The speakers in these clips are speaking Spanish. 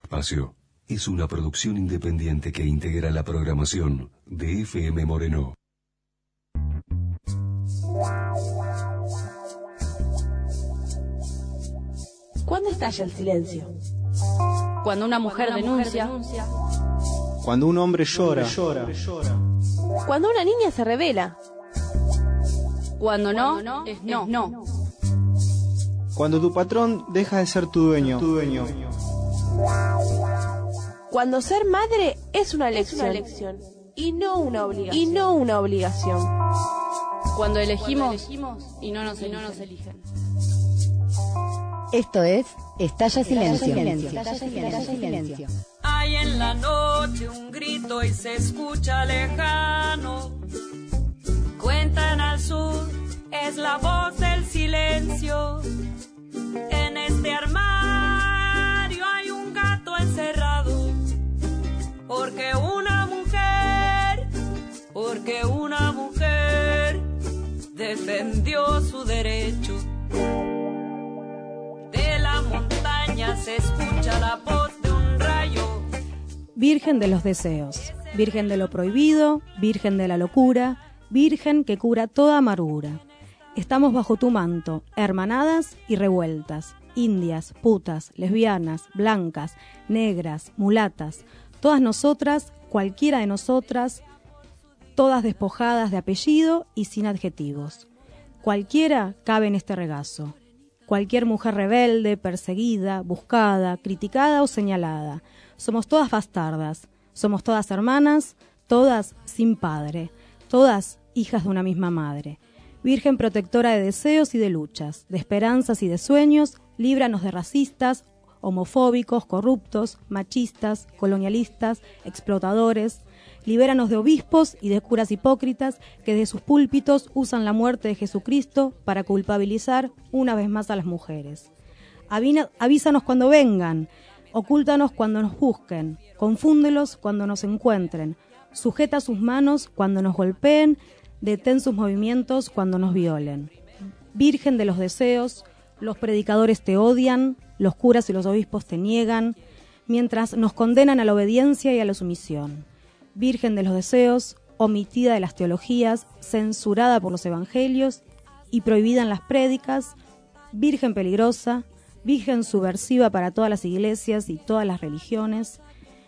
espacio es una producción independiente que integra la programación de FM Moreno. ¿Cuándo estalla el silencio? Cuando una mujer denuncia. Cuando un hombre llora. Cuando una niña se revela. Cuando no, es no. Cuando tu patrón deja de ser tu dueño. Cuando ser madre es una elección y no una obligación. Cuando elegimos y no nos eligen. Esto es Estalla Silencio. Hay en la noche un grito y se escucha lejano. Cuentan al sur, es la voz del silencio. En este armario hay un gato encerrado. Porque una mujer defendió su derecho. De la montaña se escucha la voz de un rayo. Virgen de los deseos, virgen de lo prohibido, virgen de la locura, virgen que cura toda amargura. Estamos bajo tu manto, hermanadas y revueltas, indias, putas, lesbianas, blancas, negras, mulatas, todas nosotras, cualquiera de nosotras, todas despojadas de apellido y sin adjetivos. Cualquiera cabe en este regazo. Cualquier mujer rebelde, perseguida, buscada, criticada o señalada. Somos todas bastardas, somos todas hermanas, todas sin padre, todas hijas de una misma madre. Virgen protectora de deseos y de luchas, de esperanzas y de sueños, líbranos de racistas, homofóbicos, corruptos, machistas, colonialistas, explotadores. Libéranos de obispos y de curas hipócritas que de sus púlpitos usan la muerte de Jesucristo para culpabilizar una vez más a las mujeres. Avísanos cuando vengan, ocúltanos cuando nos busquen, confúndelos cuando nos encuentren, sujeta sus manos cuando nos golpeen, detén sus movimientos cuando nos violen. Virgen de los deseos, los predicadores te odian, los curas y los obispos te niegan, mientras nos condenan a la obediencia y a la sumisión. Virgen de los deseos, omitida de las teologías, censurada por los evangelios y prohibida en las prédicas, virgen peligrosa, virgen subversiva para todas las iglesias y todas las religiones,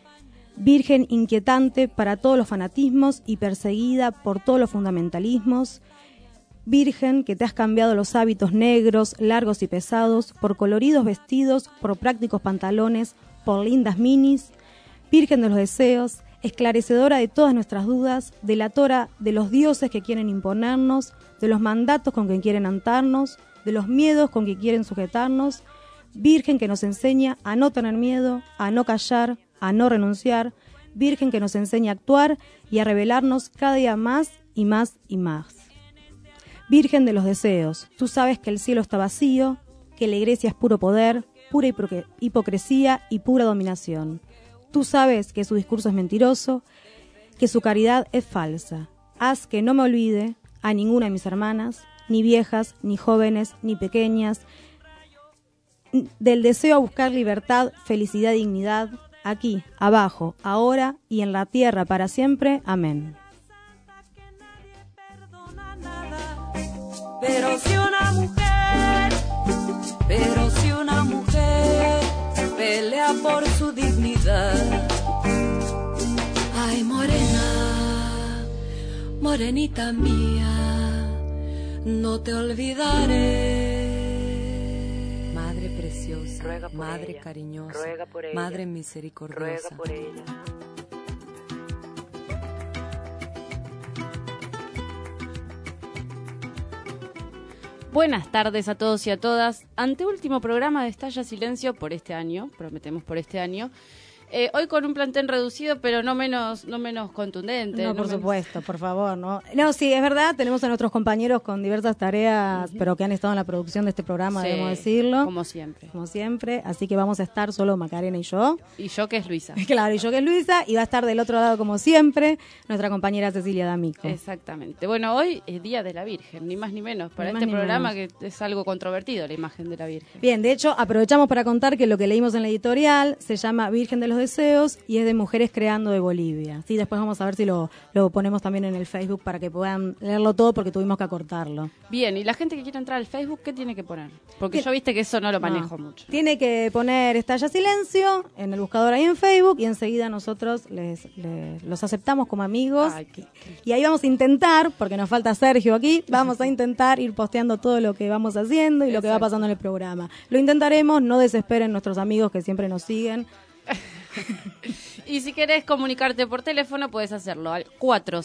virgen inquietante para todos los fanatismos y perseguida por todos los fundamentalismos, virgen que te has cambiado los hábitos negros, largos y pesados, por coloridos vestidos, por prácticos pantalones, por lindas minis, virgen de los deseos, esclarecedora de todas nuestras dudas, delatora de los dioses que quieren imponernos, de los mandatos con que quieren atarnos, de los miedos con que quieren sujetarnos, virgen que nos enseña a no tener miedo, a no callar, a no renunciar, virgen que nos enseña a actuar y a revelarnos cada día más y más y más. Virgen de los deseos, tú sabes que el cielo está vacío, que la iglesia es puro poder, pura hipocresía y pura dominación. Tú sabes que su discurso es mentiroso, que su caridad es falsa. Haz que no me olvide a ninguna de mis hermanas, ni viejas, ni jóvenes, ni pequeñas, del deseo a buscar libertad, felicidad y dignidad, aquí, abajo, ahora y en la tierra para siempre. Amén. Pero si una mujer pelea por su dignidad, ay morena, morenita mía, no te olvidaré. Madre preciosa, ruega por madre ella, cariñosa, ruega por ella, madre misericordiosa, ruega por ella. Buenas tardes a todos y a todas. Anteúltimo programa de Estalla Silencio por este año, prometemos por este año. Hoy con un plantel reducido, pero no menos contundente. No, por supuesto, por favor, ¿no? No, sí, es verdad, tenemos a nuestros compañeros con diversas tareas, pero que han estado en la producción de este programa, Sí, debemos decirlo. Como siempre. Como siempre, así que vamos a estar solo Macarena y yo. Y yo, que es Luisa. Claro, y yo que es Luisa, y va a estar del otro lado, como siempre, nuestra compañera Cecilia D'Amico. Exactamente. Bueno, hoy es Día de la Virgen, ni más ni menos, para Ni más este ni programa menos. que es algo controvertido, la imagen de la Virgen. Bien, de hecho, aprovechamos para contar que lo que leímos en la editorial se llama Virgen de los Deseos y es de Mujeres Creando de Bolivia. Sí, después vamos a ver si lo ponemos también en el Facebook para que puedan leerlo todo porque tuvimos que acortarlo. Bien, y la gente que quiere entrar al Facebook, ¿qué tiene que poner? Porque yo viste que eso no lo manejo mucho. Tiene que poner Estalla Silencio en el buscador ahí en Facebook y enseguida nosotros los aceptamos como amigos. Ay, qué Y ahí vamos a intentar, porque nos falta Sergio aquí, vamos a intentar ir posteando todo lo que vamos haciendo y lo que va pasando en el programa. Lo intentaremos, no desesperen nuestros amigos que siempre nos siguen. Y si querés comunicarte por teléfono, puedes hacerlo al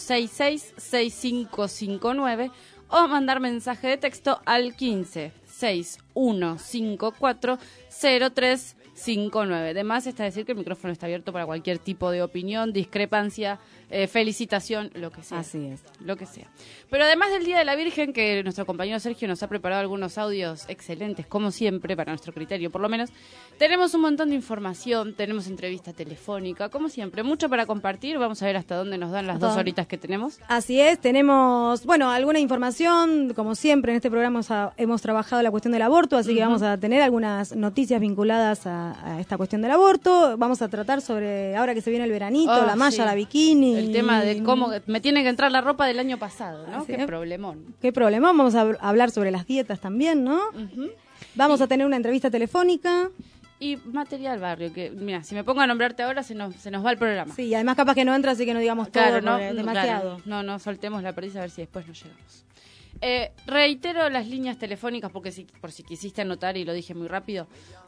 466-6559 o mandar mensaje de texto al 15-6154-0359. Además, está decir que el micrófono está abierto para cualquier tipo de opinión, discrepancia, felicitación, lo que sea. Así es. Lo que sea. Pero además del Día de la Virgen, que nuestro compañero Sergio nos ha preparado algunos audios excelentes, como siempre, para nuestro criterio por lo menos, tenemos un montón de información, tenemos entrevista telefónica, como siempre, mucho para compartir. Vamos a ver hasta dónde nos dan las 2 horitas que tenemos. Así es, tenemos, bueno, alguna información, como siempre en este programa hemos trabajado la cuestión del aborto, así que vamos a tener algunas noticias vinculadas a esta cuestión del aborto. Vamos a tratar sobre, ahora que se viene el veranito, la malla, sí. la bikini. El tema de cómo me tiene que entrar la ropa del año pasado, ¿no? Así Qué es. problemón. Qué problema, vamos a hablar sobre las dietas también, ¿no? Vamos a tener una entrevista telefónica. Y material barrio, que mira, si me pongo a nombrarte ahora se nos va el programa. Sí, y además capaz que no entra, así que no digamos Claro, todo, no, porque demasiado. claro, no soltemos la perdiz a ver si después nos llegamos. Reitero las líneas telefónicas porque por si quisiste anotar y lo dije muy rápido.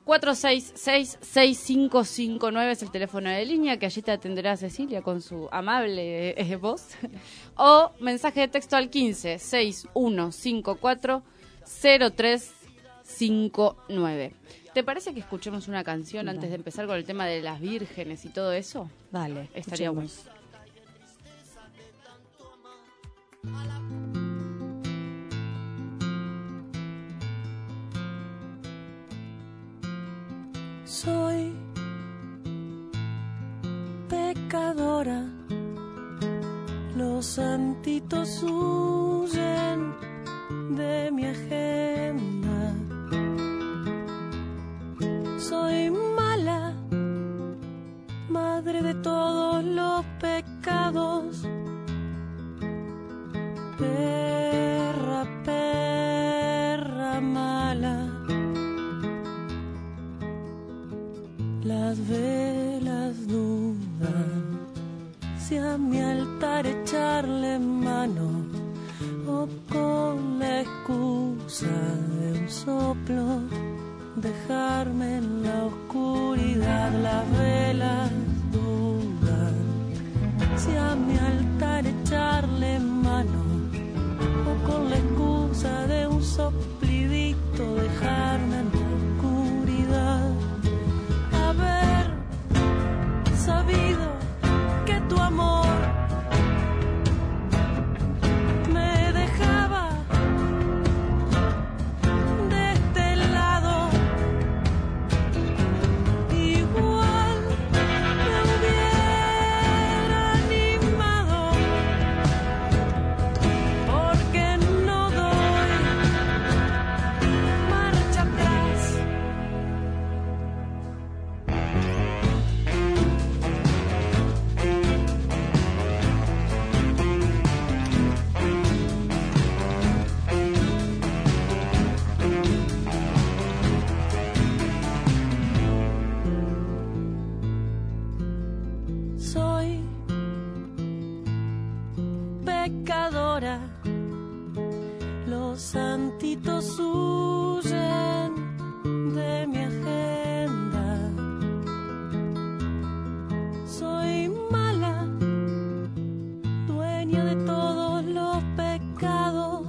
466-6559 es el teléfono de línea, que allí te atenderá Cecilia con su amable voz. O mensaje de texto al 15-6154-0359. ¿Te parece que escuchemos una canción antes de empezar con el tema de las vírgenes y todo eso? Dale, Estaría bueno. escuchemos. Soy pecadora, los santitos huyen de mi agenda. Soy mala, madre de todos los pecados. Perra, perra mala. Las velas dudan si a mi altar echarle mano o con la excusa de un soplo dejarme en la oscuridad. Las velas dudan si a mi altar echarle mano o con la excusa de un soplidito dejarme en la oscuridad. Haber sabido que tu amor me dejaba de este lado, igual me hubiera animado, porque no doy marcha atrás. Soy pecadora, los santitos huyen de mi agenda. Soy mala, dueña de todos los pecados.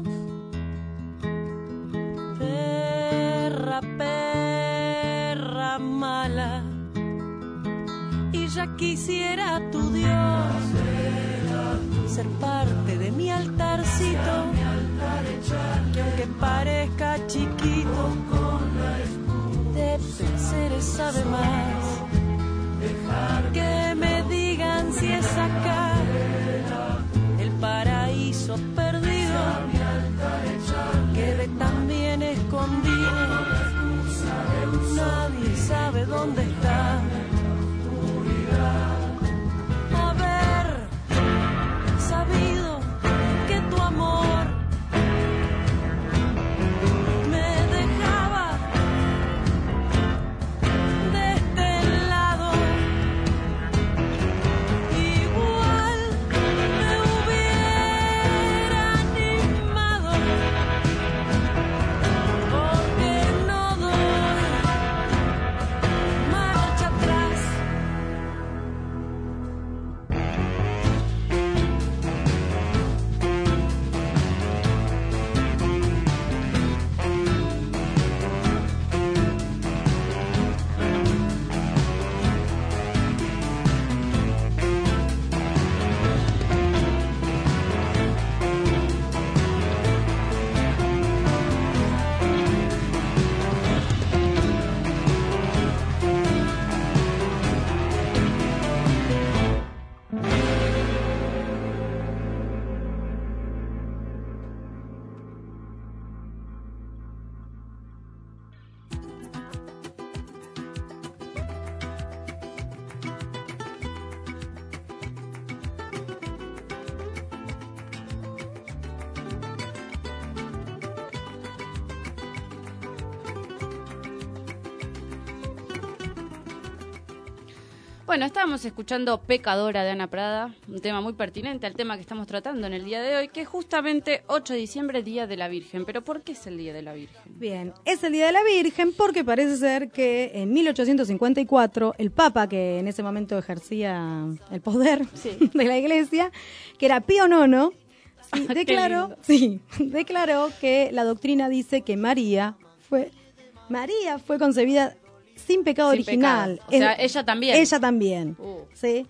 Perra, perra mala. Y ya quisiera tu Dios ser parte de mi altarcito, que aunque parezca chiquito, de placeres sabe más. Que me digan si es acá el paraíso perdido, quede tan bien escondido, nadie sabe dónde está. Haber sabido que tu amor me dejaba de este lado, igual me hubiera animado, porque no doy marcha atrás. Bueno, estábamos escuchando Pecadora de Ana Prada, un tema muy pertinente al tema que estamos tratando en el día de hoy, que es justamente 8 de diciembre, Día de la Virgen. ¿Pero por qué es el Día de la Virgen? Bien, es el Día de la Virgen porque parece ser que en 1854 el Papa, que en ese momento ejercía el poder de la Iglesia, que era Pío IX, declaró que la doctrina dice que María fue concebida sin pecado original. Pecado. O sea, ella también. Ella también, ¿sí?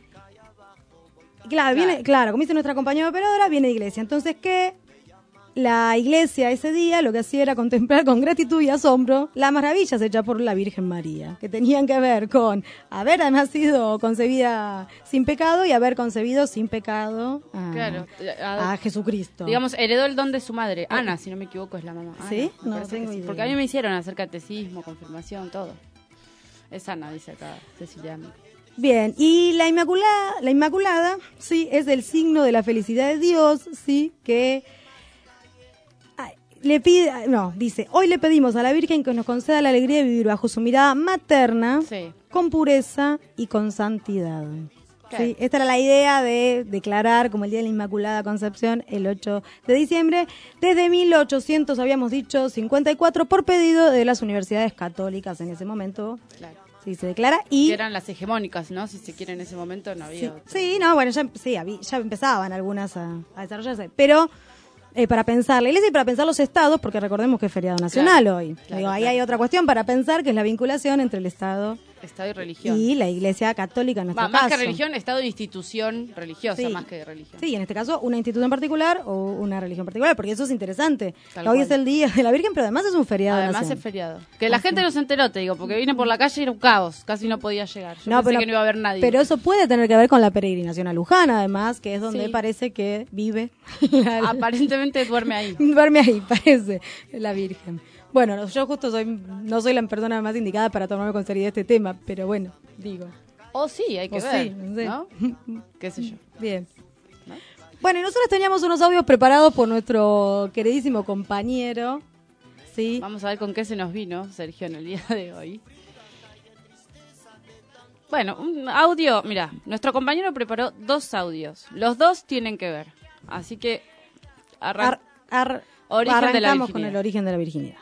Claro, como dice nuestra compañera operadora, viene de Iglesia. Entonces, ¿qué? La Iglesia ese día lo que hacía era contemplar con gratitud y asombro las maravillas hechas por la Virgen María, que tenían que ver con haber nacido concebida sin pecado y haber concebido sin pecado a Jesucristo. Digamos, heredó el don de su madre. Ana, si no me equivoco, es la mamá. ¿Sí? Ana, no tengo idea. Porque a mí me hicieron hacer catecismo, confirmación, todo. Es Ana, dice acá Cecilia. Bien, y la Inmaculada, sí, es el signo de la felicidad de Dios, sí, que dice, hoy le pedimos a la Virgen que nos conceda la alegría de vivir bajo su mirada materna, con pureza y con santidad. Sí, esta era la idea de declarar como el Día de la Inmaculada Concepción el 8 de diciembre, desde 1800, habíamos dicho, 54, por pedido de las universidades católicas en ese momento. Claro. Sí, se declara y... Que eran las hegemónicas, ¿no? Si se quiere, en ese momento no había... ya empezaban algunas a desarrollarse, pero... para pensar la Iglesia y para pensar los estados, porque recordemos que es feriado nacional hoy. Ahí hay otra cuestión para pensar, que es la vinculación entre el Estado y religión. Y la Iglesia católica en nuestro caso. Más que religión, Estado e institución religiosa, más que religión. Sí, en este caso una institución particular o una religión particular, porque eso es interesante. Hoy es el Día de la Virgen, pero además es un feriado nacional. Es feriado. Que la gente no se enteró, te digo, porque vine por la calle y era un caos, casi no podía llegar. Yo pensé que no iba a haber nadie. Pero eso puede tener que ver con la peregrinación a Luján, además, que es donde parece que vive. Aparentemente duerme ahí. Duerme ahí, parece, la Virgen. Bueno, yo justo no soy la persona más indicada para tomarme con seriedad este tema, pero bueno, digo. Sí, hay que ver, ¿no? ¿Qué sé yo? Bien. ¿No? Bueno, y nosotros teníamos unos audios preparados por nuestro queridísimo compañero, ¿sí? Vamos a ver con qué se nos vino, Sergio, en el día de hoy. Bueno, un audio, mira, nuestro compañero preparó 2 audios. Los 2 tienen que ver, así que arrancamos con el origen de la virginidad.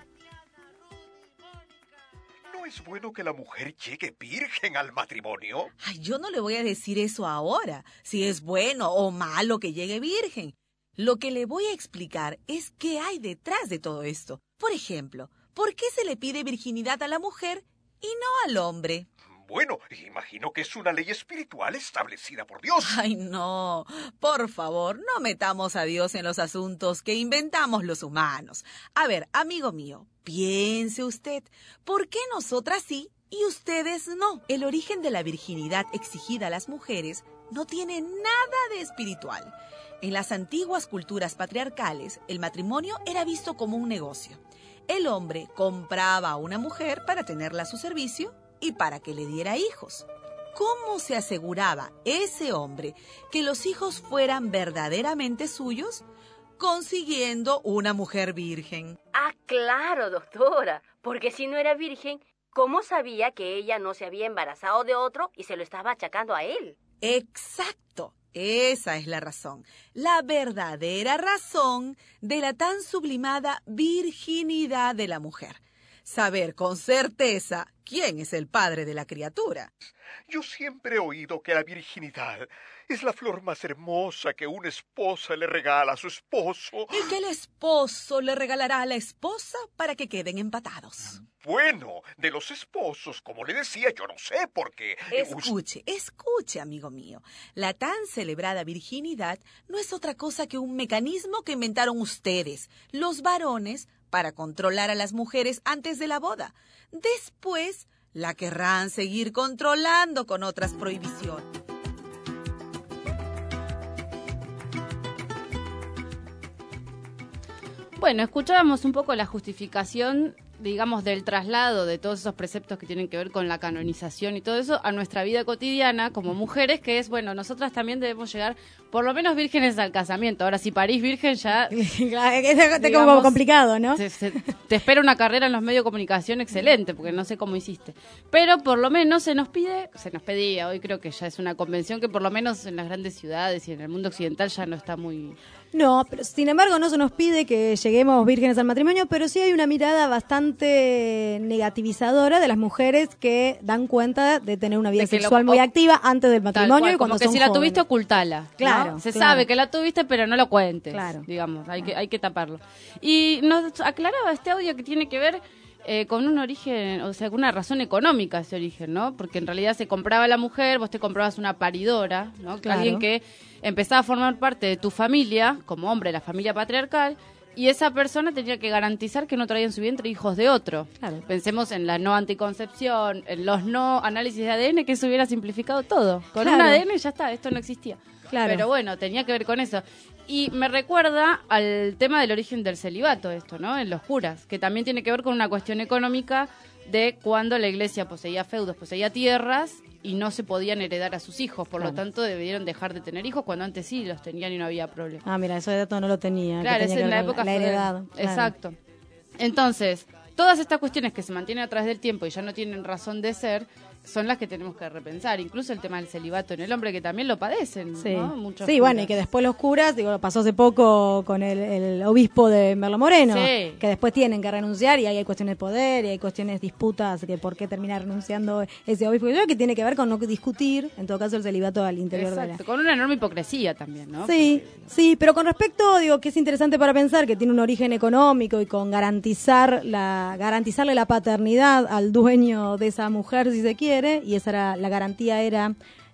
¿Es bueno que la mujer llegue virgen al matrimonio? Ay, yo no le voy a decir eso ahora, si es bueno o malo que llegue virgen. Lo que le voy a explicar es qué hay detrás de todo esto. Por ejemplo, ¿por qué se le pide virginidad a la mujer y no al hombre? Bueno, imagino que es una ley espiritual establecida por Dios. Ay, no. Por favor, no metamos a Dios en los asuntos que inventamos los humanos. A ver, amigo mío, piense usted, ¿por qué nosotras sí y ustedes no? El origen de la virginidad exigida a las mujeres no tiene nada de espiritual. En las antiguas culturas patriarcales, el matrimonio era visto como un negocio. El hombre compraba a una mujer para tenerla a su servicio y para que le diera hijos. ¿Cómo se aseguraba ese hombre que los hijos fueran verdaderamente suyos? Consiguiendo una mujer virgen. Ah, claro, doctora, porque si no era virgen, ¿cómo sabía que ella no se había embarazado de otro y se lo estaba achacando a él? Exacto, esa es la razón, la verdadera razón de la tan sublimada virginidad de la mujer. Saber con certeza quién es el padre de la criatura. Yo siempre he oído que la virginidad es la flor más hermosa que una esposa le regala a su esposo. Y que el esposo le regalará a la esposa para que queden empatados. Bueno, de los esposos, como le decía, yo no sé por qué. Escuche, amigo mío. La tan celebrada virginidad no es otra cosa que un mecanismo que inventaron ustedes, los varones, para controlar a las mujeres antes de la boda. Después la querrán seguir controlando con otras prohibiciones. Bueno, escuchábamos un poco la justificación, digamos, del traslado de todos esos preceptos que tienen que ver con la canonización y todo eso a nuestra vida cotidiana como mujeres, que es, bueno, nosotras también debemos llegar por lo menos vírgenes al casamiento. Ahora, si parís virgen ya... Es como complicado, ¿no? Te espera una carrera en los medios de comunicación excelente, porque no sé cómo hiciste. Pero por lo menos se nos pedía, hoy creo que ya es una convención que por lo menos en las grandes ciudades y en el mundo occidental ya no está muy... No, pero sin embargo no se nos pide que lleguemos vírgenes al matrimonio, pero sí hay una mirada bastante negativizadora de las mujeres que dan cuenta de tener una vida sexual muy activa antes del matrimonio. Cual, y cuando como que son si la jóvenes. tuviste, ocultala. Claro, ¿no? Se sabe que la tuviste, pero no lo cuentes. Claro. Digamos, hay que taparlo. Y nos aclaraba este audio que tiene que ver con un origen, o sea, con una razón económica ese origen, ¿no? Porque en realidad se compraba la mujer, vos te comprabas una paridora, ¿no? Claro. Alguien que empezaba a formar parte de tu familia, como hombre de la familia patriarcal, y esa persona tenía que garantizar que no traía en su vientre hijos de otro. Claro. Pensemos en la no anticoncepción, en los no análisis de ADN, que eso hubiera simplificado todo. Con Claro. un ADN ya está, esto no existía. Claro. Pero bueno, tenía que ver con eso. Y me recuerda al tema del origen del celibato esto, ¿no? En los curas, que también tiene que ver con una cuestión económica de cuando la iglesia poseía feudos, poseía tierras y no se podían heredar a sus hijos. Por lo tanto, debieron dejar de tener hijos cuando antes sí los tenían y no había problema. Ah, mira, eso de dato no lo tenía. Claro, es en la época la heredad. Claro. Exacto. Entonces, todas estas cuestiones que se mantienen a través del tiempo y ya no tienen razón de ser, son las que tenemos que repensar. Incluso el tema del celibato en el hombre, que también lo padecen, Sí, ¿no? Muchos sí, curas. bueno, y que después los curas, digo, pasó hace poco con el obispo de Merlo Moreno, Sí. que después tienen que renunciar y ahí hay cuestiones de poder y hay cuestiones, disputas, que por qué termina renunciando ese obispo, yo creo que tiene que ver con no discutir, en todo caso, el celibato al interior Exacto, de la... con una enorme hipocresía también, ¿no? Sí, sí, pero con respecto, digo, que es interesante para pensar que tiene un origen económico y con garantizarle la paternidad al dueño de esa mujer, si se quiere, y esa era la garantía era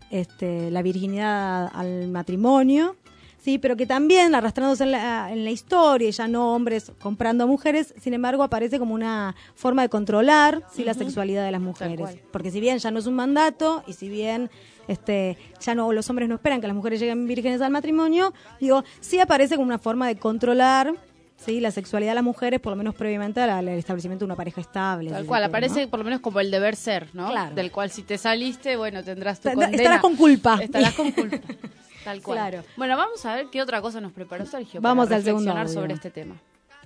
la virginidad al matrimonio, sí, pero que también arrastrándose en la historia, ya no hombres comprando a mujeres, sin embargo aparece como una forma de controlar la sexualidad de las mujeres, porque si bien ya no es un mandato y si bien ya no, los hombres no esperan que las mujeres lleguen vírgenes al matrimonio, digo, sí aparece como una forma de controlar, sí, la sexualidad de las mujeres, por lo menos previamente al establecimiento de una pareja estable. Tal si cual, se quiere, aparece ¿no? por lo menos como el deber ser, ¿no? Claro. Del cual si te saliste, bueno, tendrás tu condena. Estarás con culpa. Estarás con culpa. Tal cual. Claro. Bueno, vamos a ver qué otra cosa nos preparó Sergio Vamos para al segundo reflexionar audio. sobre este tema.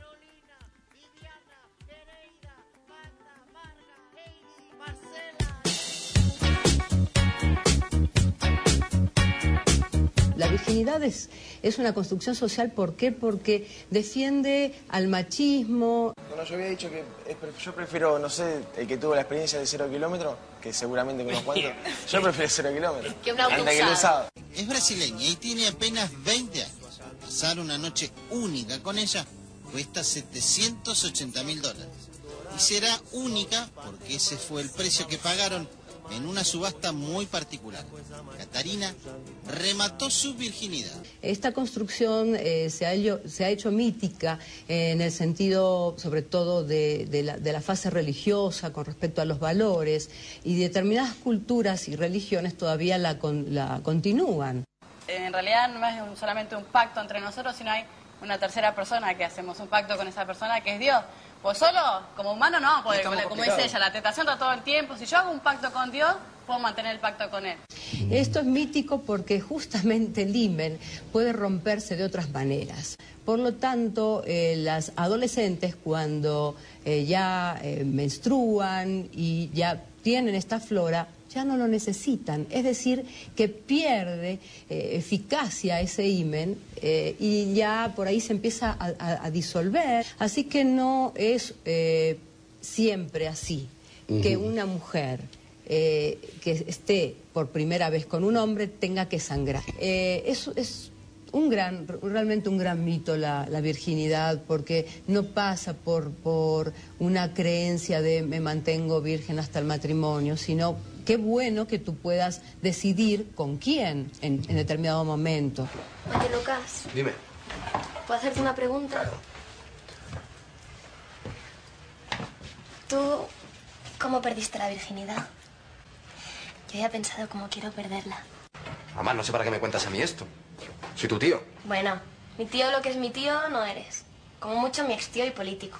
La virginidad es una construcción social, ¿por qué? Porque defiende al machismo. Bueno, yo había dicho que yo prefiero, no sé, el que tuvo la experiencia de 0 kilómetros, que seguramente me lo cuento, yo prefiero 0 kilómetros. Que un auto antes que el usado. Es brasileña y tiene apenas 20 años. Pasar una noche única con ella cuesta $780.000. Y será única porque ese fue el precio que pagaron en una subasta muy particular. Catarina remató su virginidad. Esta construcción se ha hecho mítica en el sentido, sobre todo, de la fase religiosa con respecto a los valores, y determinadas culturas y religiones todavía la continúan. En realidad no es solamente un pacto entre nosotros, sino hay una tercera persona que hacemos un pacto con esa persona, que es Dios. Pues solo, como humano no, porque como dice ella, la tentación está todo el tiempo. Si yo hago un pacto con Dios, puedo mantener el pacto con Él. Esto es mítico porque justamente el himen puede romperse de otras maneras. Por lo tanto, las adolescentes cuando ya menstruan y ya tienen esta flora, ya no lo necesitan, es decir, que pierde eficacia ese himen y ya por ahí se empieza a disolver. Así que no es siempre así, que una mujer que esté por primera vez con un hombre tenga que sangrar. Es realmente un gran mito la virginidad, porque no pasa por una creencia de me mantengo virgen hasta el matrimonio, sino qué bueno que tú puedas decidir con quién en determinado momento. Oye, Lucas. Dime. ¿Puedo hacerte una pregunta? Claro. ¿Tú cómo perdiste la virginidad? Yo ya he pensado cómo quiero perderla. Mamá, no sé para qué me cuentas a mí esto. Soy tu tío. Bueno, mi tío lo que es mi tío no eres. Como mucho mi extío y político.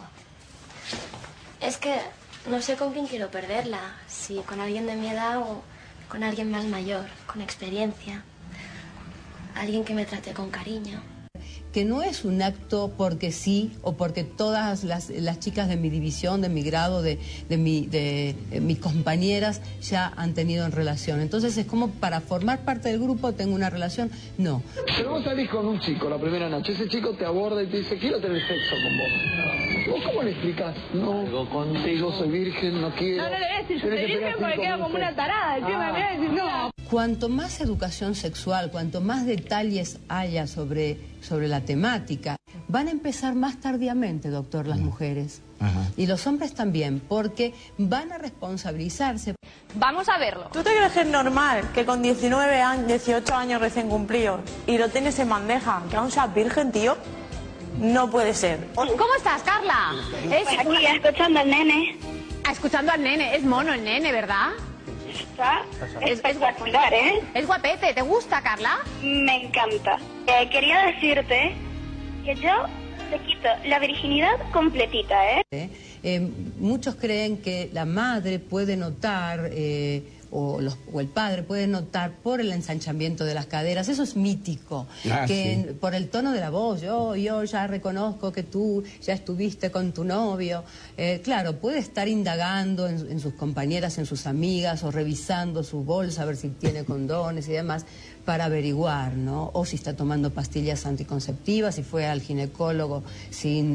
Es que no sé con quién quiero perderla. Si con alguien de mi edad o con alguien más mayor, con experiencia. Alguien que me trate con cariño. Que no es un acto porque sí o porque todas las chicas de mi división, de mi grado, de mis compañeras ya han tenido en relación. Entonces es como para formar parte del grupo tengo una relación. No. Pero vos salís con un chico la primera noche, ese chico te aborda y te dice quiero tener sexo con vos. ¿Vos cómo le explicás? No, contigo soy virgen, no quiero. No le voy a decir, soy virgen porque quedo como una tarada. ¿Qué me voy a decir? No. Cuanto más educación sexual, cuanto más detalles haya sobre la temática, van a empezar más tardíamente, doctor, las mujeres. Y los hombres también, porque van a responsabilizarse. Vamos a verlo. ¿Tú te crees que es normal que con 19 años, 18 años recién cumplidos y lo tienes en bandeja, que aún seas virgen, tío? No puede ser. ¿Cómo estás, Carla? Aquí, escuchando al nene. Escuchando al nene. Es mono el nene, ¿verdad? Está espectacular, ¿eh? Es guapete. ¿Te gusta, Carla? Me encanta. Quería decirte que yo te quito la virginidad completita, ¿eh? Muchos creen que la madre puede notar o el padre puede notar por el ensanchamiento de las caderas. Eso es mítico, que por el tono de la voz, yo ya reconozco que tú ya estuviste con tu novio. Claro, puede estar indagando en sus compañeras, en sus amigas, o revisando su bolsa a ver si tiene condones y demás, para averiguar, ¿no? O si está tomando pastillas anticonceptivas, si fue al ginecólogo sin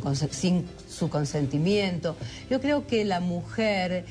su consentimiento. Yo creo que la mujer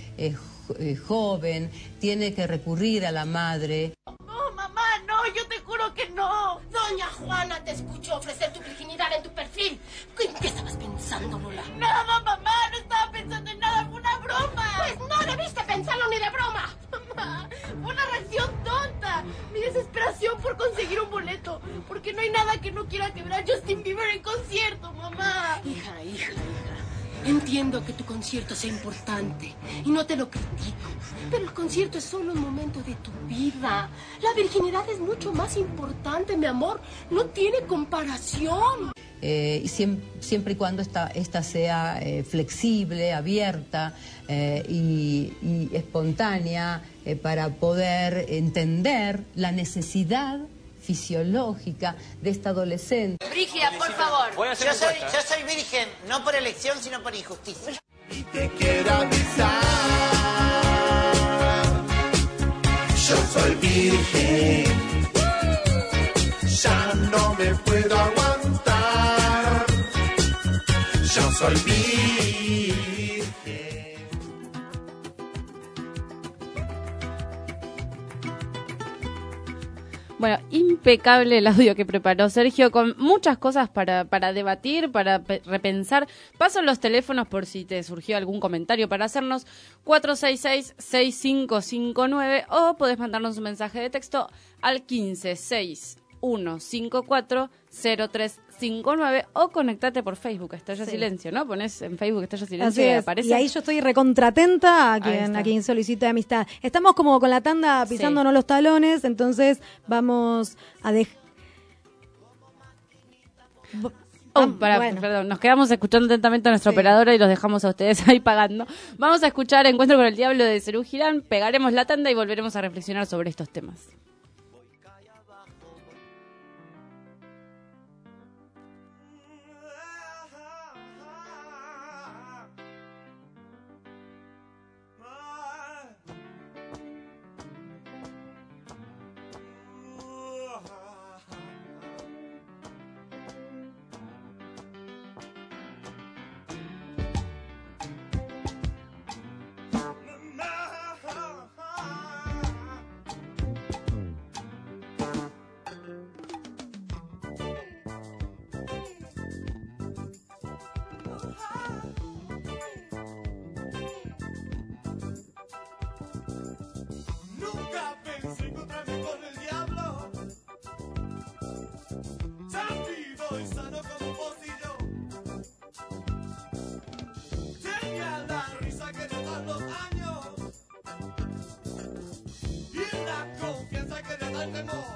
joven tiene que recurrir a la madre. No, mamá, no, yo te juro que no. Doña Juana te escuchó ofrecer tu virginidad en tu perfil. ¿En qué estabas pensando, Lola? Nada, mamá, no estaba pensando en nada, fue una broma. Pues no debiste pensarlo ni de broma. Mamá, fue una reacción tonta. Mi desesperación por conseguir un boleto. Porque no hay nada que no quiera que ver a Justin Bieber en concierto, mamá. Hija. Entiendo que tu concierto sea importante y no te lo critico, pero el concierto es solo un momento de tu vida. La virginidad es mucho más importante, mi amor. No tiene comparación. Y siempre y cuando esta sea flexible, abierta y espontánea para poder entender la necesidad fisiológica de esta adolescente. Brígida, por favor. Yo soy virgen, no por elección, sino por injusticia. Y te quiero avisar, yo soy virgen, ya no me puedo aguantar, yo soy virgen. Bueno, impecable el audio que preparó Sergio, con muchas cosas para debatir, para repensar. Paso los teléfonos por si te surgió algún comentario para hacernos, 466-6559, o podés mandarnos un mensaje de texto al 1561540359, o conectate por Facebook, Estalla Silencio, ¿no? Ponés en Facebook Estalla Silencio y aparece. Y ahí yo estoy recontratenta a quien solicite amistad. Estamos como con la tanda pisándonos los talones, entonces vamos a dejar... Perdón, nos quedamos escuchando atentamente a nuestra operadora y los dejamos a ustedes ahí pagando. Vamos a escuchar Encuentro con el Diablo de Serú Girán, pegaremos la tanda y volveremos a reflexionar sobre estos temas. Nunca pensé encontrarme con el diablo, tan vivo y sano como vos y yo. Tenía la risa que le dan los años y la confianza que le da el temor.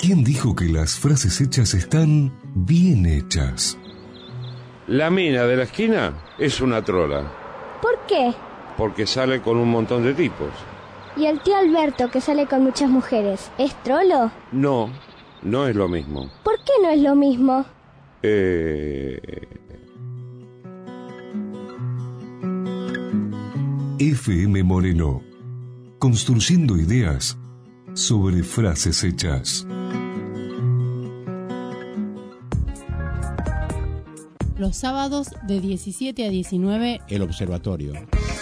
¿Quién dijo que las frases hechas están bien hechas? La mina de la esquina es una trola. ¿Por qué? Porque sale con un montón de tipos. ¿Y el tío Alberto, que sale con muchas mujeres, es trolo? No, no es lo mismo. ¿Por qué no es lo mismo? FM Moreno. Construyendo ideas sobre frases hechas. Los sábados de 17 a 19, El Observatorio.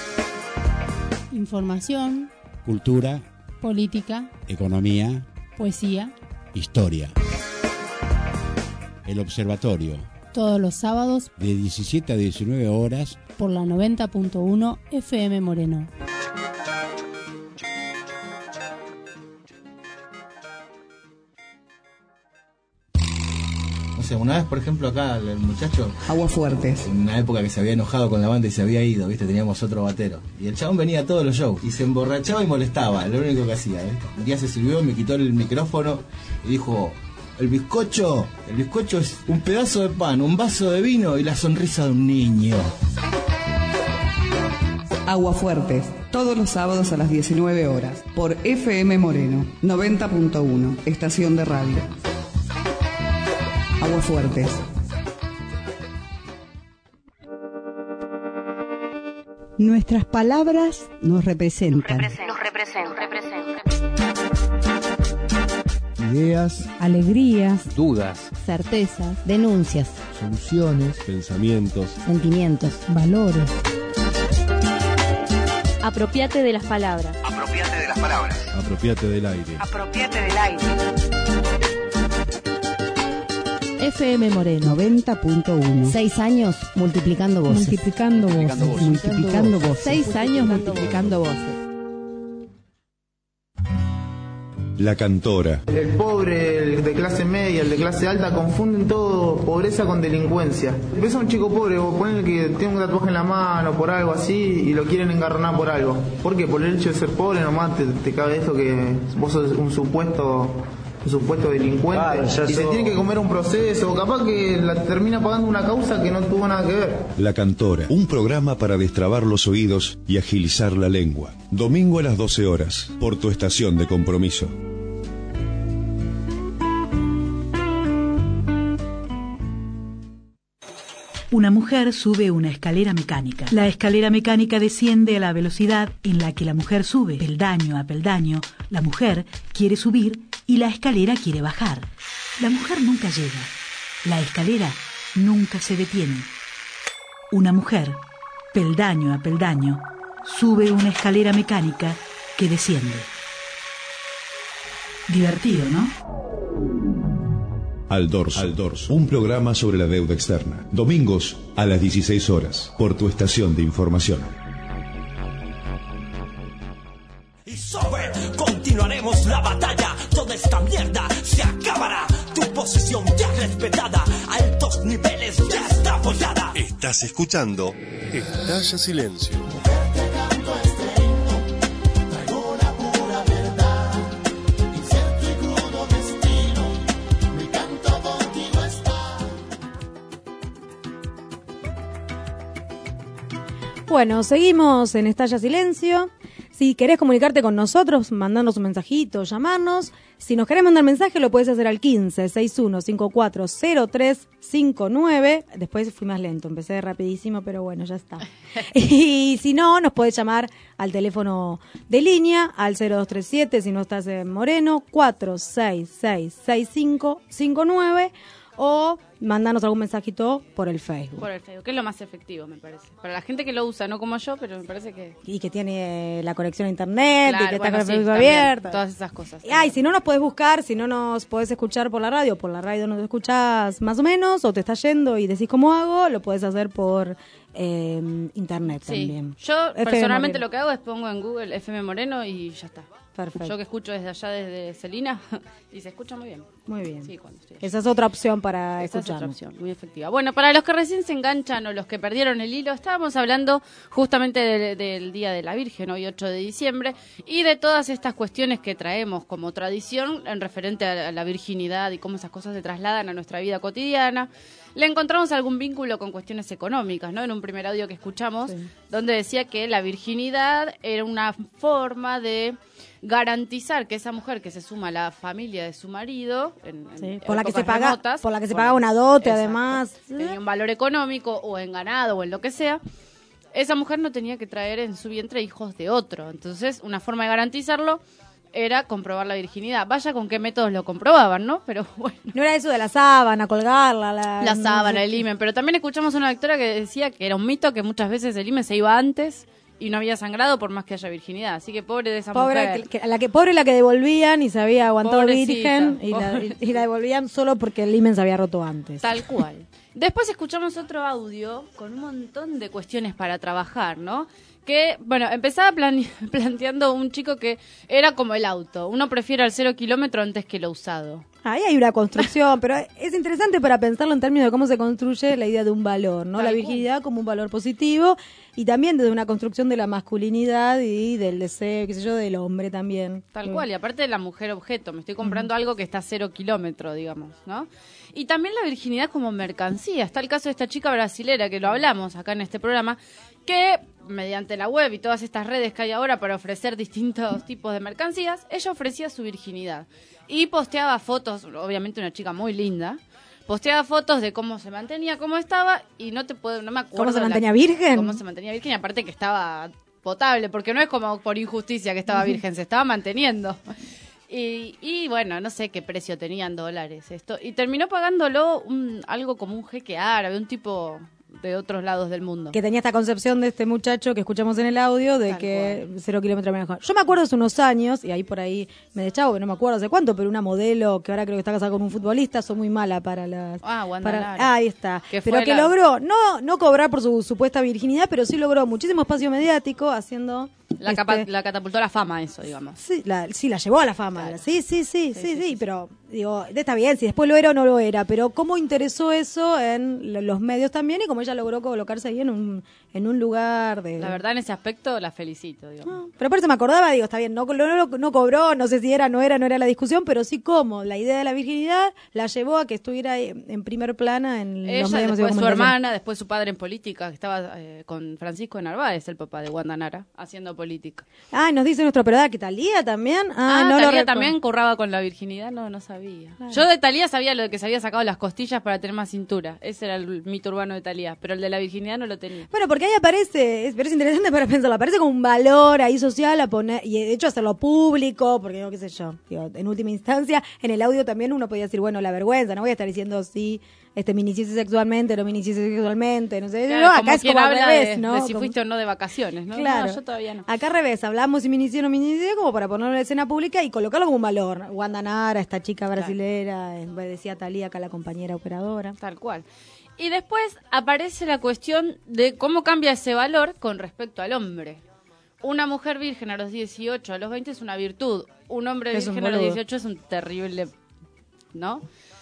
Información, Cultura, política, economía, poesía. historia. El Observatorio. Todos los sábados De 17 a 19 horas. por la 90.1 FM Moreno. O sea, una vez, por ejemplo, acá el muchacho... Aguafuertes. En una época que se había enojado con la banda y se había ido, ¿viste? Teníamos otro batero. Y el chabón venía a todos los shows y se emborrachaba y molestaba, lo único que hacía, ¿viste? Un día se sirvió, me quitó el micrófono y dijo... El bizcocho es un pedazo de pan, un vaso de vino y la sonrisa de un niño. Aguafuertes, todos los sábados a las 19 horas, por FM Moreno, 90.1, estación de radio. Aguafuertes. Nuestras palabras nos representan. Ideas, Alegrías, dudas, certezas, denuncias, soluciones, pensamientos, sentimientos, valores. Apropiate de las palabras. Apropiate de las palabras. Apropiate del aire. Apropiate del aire. FM Moreno 90.1. 6 años multiplicando voces. Multiplicando voces. 6 años multiplicando voces. La Cantora. El pobre, el de clase media, el de clase alta, confunden todo pobreza con delincuencia. Ves a un chico pobre, o ponen que tiene un tatuaje en la mano por algo así y lo quieren engarronar por algo. ¿Por qué? Por el hecho de ser pobre nomás te cabe esto que vos sos un supuesto delincuente. Claro, y se tiene que comer un proceso, o capaz que la termina pagando una causa que no tuvo nada que ver. La Cantora, un programa para destrabar los oídos y agilizar la lengua. Domingo a las 12 horas, por tu estación de compromiso. Una mujer sube una escalera mecánica. La escalera mecánica desciende a la velocidad en la que la mujer sube. Peldaño a peldaño, la mujer quiere subir y la escalera quiere bajar. La mujer nunca llega. La escalera nunca se detiene. Una mujer, peldaño a peldaño, sube una escalera mecánica que desciende. Divertido, ¿no? Al dorso, un programa sobre la deuda externa. Domingos a las 16 horas, por tu estación de información. Y sobre, continuaremos la batalla. Toda esta mierda se acabará. Tu posición ya respetada, a altos niveles ya está apoyada. Estás escuchando Estalla Silencio. Bueno, seguimos en Estalla Silencio. Si querés comunicarte con nosotros, mandarnos un mensajito, llamarnos. Si nos querés mandar mensaje, lo puedes hacer al 1561540359. Después fui más lento, empecé rapidísimo, pero bueno, ya está. Y si no, nos podés llamar al teléfono de línea, al 0237, si no estás en Moreno, 4666559. O mandarnos algún mensajito por el Facebook. Por el Facebook, que es lo más efectivo, me parece. Para la gente que lo usa, no como yo, pero me parece que... Y que tiene la conexión a internet, claro, y que está con el sí, Facebook también, abierto. Todas esas cosas. Y si no nos podés buscar, si no nos podés escuchar por la radio nos escuchás más o menos, o te estás yendo y decís cómo hago, lo podés hacer por internet sí. también. Yo FM personalmente Moreno. lo que hago es pongo en Google FM Moreno y ya está. Perfecto. Yo que escucho desde allá, desde Celina, y se escucha muy bien. Muy bien. Sí, cuando estoy allá. Esa es otra opción para Esa es escuchar. otra opción, muy efectiva. Bueno, para los que recién se enganchan o los que perdieron el hilo, estábamos hablando justamente del Día de la Virgen, hoy 8 de diciembre, y de todas estas cuestiones que traemos como tradición en referente a la virginidad y cómo esas cosas se trasladan a nuestra vida cotidiana. Le encontramos algún vínculo con cuestiones económicas, ¿no? En un primer audio que escuchamos, donde decía que la virginidad era una forma de garantizar que esa mujer que se suma a la familia de su marido, Por la que se épocas paga, remotas, por la que se paga una dote, exacto, además. tenía un valor económico o en ganado o en lo que sea, esa mujer no tenía que traer en su vientre hijos de otro. Entonces, una forma de garantizarlo era comprobar la virginidad. Vaya con qué métodos lo comprobaban, ¿no? Pero bueno. No era eso de la sábana, colgarla. La sábana, el himen. Pero también escuchamos a una lectora que decía que era un mito, que muchas veces el himen se iba antes y no había sangrado por más que haya virginidad. Así que pobre de esa mujer. Pobre la que devolvían y se había aguantado Pobrecita, virgen y la devolvían solo porque el himen se había roto antes. Tal cual. Después escuchamos otro audio con un montón de cuestiones para trabajar, ¿no? Que, bueno, empezaba planteando un chico que era como el auto. Uno prefiere al 0 kilómetro antes que lo usado. Ahí hay una construcción, pero es interesante para pensarlo en términos de cómo se construye la idea de un valor, ¿no? La virginidad como un valor positivo y también desde una construcción de la masculinidad y del deseo, qué sé yo, del hombre también. Tal cual, y aparte de la mujer objeto, me estoy comprando algo que está a 0 kilómetros, digamos, ¿no? Y también la virginidad como mercancía. Está el caso de esta chica brasilera, que lo hablamos acá en este programa, que mediante la web y todas estas redes que hay ahora para ofrecer distintos tipos de mercancías, ella ofrecía su virginidad. Y posteaba fotos, obviamente una chica muy linda, posteaba fotos de cómo se mantenía, cómo estaba, y no me acuerdo. ¿Cómo se mantenía virgen? Cómo se mantenía virgen, y aparte que estaba potable, porque no es como por injusticia que estaba virgen, se estaba manteniendo. Y bueno, no sé qué precio tenía en dólares esto. Y terminó pagándolo algo como un jeque árabe, un tipo de otros lados del mundo. Que tenía esta concepción de este muchacho que escuchamos en el audio de que 0 kilómetros mejor. Yo me acuerdo hace unos años, y ahí por ahí me deschavo, que no me acuerdo hace cuánto, pero una modelo que ahora creo que está casada con un futbolista, soy muy mala para las... Wanda Nara. Ahí está. Pero que logró no cobrar por su supuesta virginidad, pero sí logró muchísimo espacio mediático haciendo... La catapultó a la fama eso, digamos. Sí, la llevó a la fama. Claro. Sí, pero digo, está bien, si después lo era o no lo era, pero cómo interesó eso en los medios también y cómo ella logró colocarse ahí en un lugar de... La verdad, en ese aspecto la felicito, digamos. No, pero por eso me acordaba, digo, está bien, no cobró, no sé si era, no era la discusión, pero sí cómo la idea de la virginidad la llevó a que estuviera en primer plana en ella, los medios de después comunicación. su hermana, después su padre en política, que estaba con Francisco de Narváez, el papá de Wanda Nara, haciendo política. Nos dice nuestro operador que Talía también. Talía también curraba con la virginidad, no sabía. Claro. Yo de Talía sabía lo de que se había sacado las costillas para tener más cintura. Ese era el mito urbano de Talía, pero el de la virginidad no lo tenía. Bueno, porque ahí aparece, pero es interesante para pensarlo, aparece como un valor ahí social a poner, y de hecho hacerlo público, porque qué sé yo, digo, en última instancia, en el audio también uno podía decir, bueno, la vergüenza, no voy a estar diciendo sí, me inicié sexualmente, no me inicié sexualmente, no sé. Claro, acá es como al revés, ¿no? De si fuiste o no de vacaciones, ¿no? Claro. No, yo todavía no. Acá al revés, hablamos si me inicié o no me inicié, como para ponerlo en la escena pública y colocarlo como un valor. Wanda Nara, esta chica brasilera, decía Talía acá la compañera operadora. Tal cual. Y después aparece la cuestión de cómo cambia ese valor con respecto al hombre. Una mujer virgen a los 18, a los 20 es una virtud. Un hombre virgen a los 18 es un terrible, ¿no?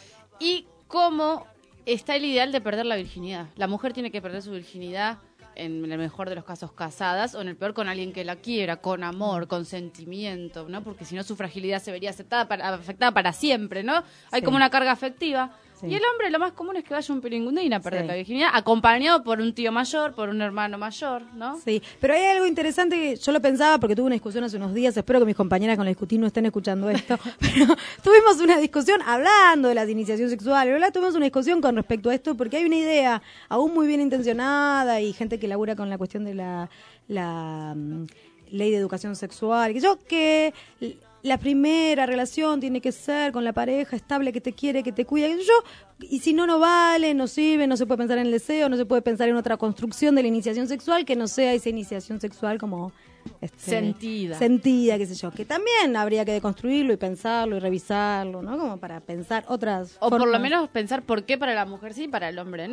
Y cómo está el ideal de perder la virginidad. La mujer tiene que perder su virginidad, en el mejor de los casos casadas, o en el peor con alguien que la quiera, con amor, con sentimiento, ¿no? Porque si no su fragilidad se vería afectada para siempre, ¿no? Hay como una carga afectiva. Sí. Y el hombre lo más común es que vaya un piringundín a perder la virginidad, acompañado por un tío mayor, por un hermano mayor, ¿no? Sí, pero hay algo interesante que yo lo pensaba porque tuve una discusión hace unos días, espero que mis compañeras con la discutir no estén escuchando esto, pero tuvimos una discusión hablando de la iniciación sexual, ¿verdad? Tuvimos una discusión con respecto a esto porque hay una idea aún muy bien intencionada y gente que labura con la cuestión de la ley de educación sexual, que la primera relación tiene que ser con la pareja estable que te quiere, que te cuida, y si no vale, no sirve, no se puede pensar en el deseo, no se puede pensar en otra construcción de la iniciación sexual que no sea esa iniciación sexual como sentida, qué sé yo, que también habría que deconstruirlo y pensarlo y revisarlo, ¿no? Como para pensar otras o formas. por lo menos pensar por qué para la mujer sí y para el hombre no.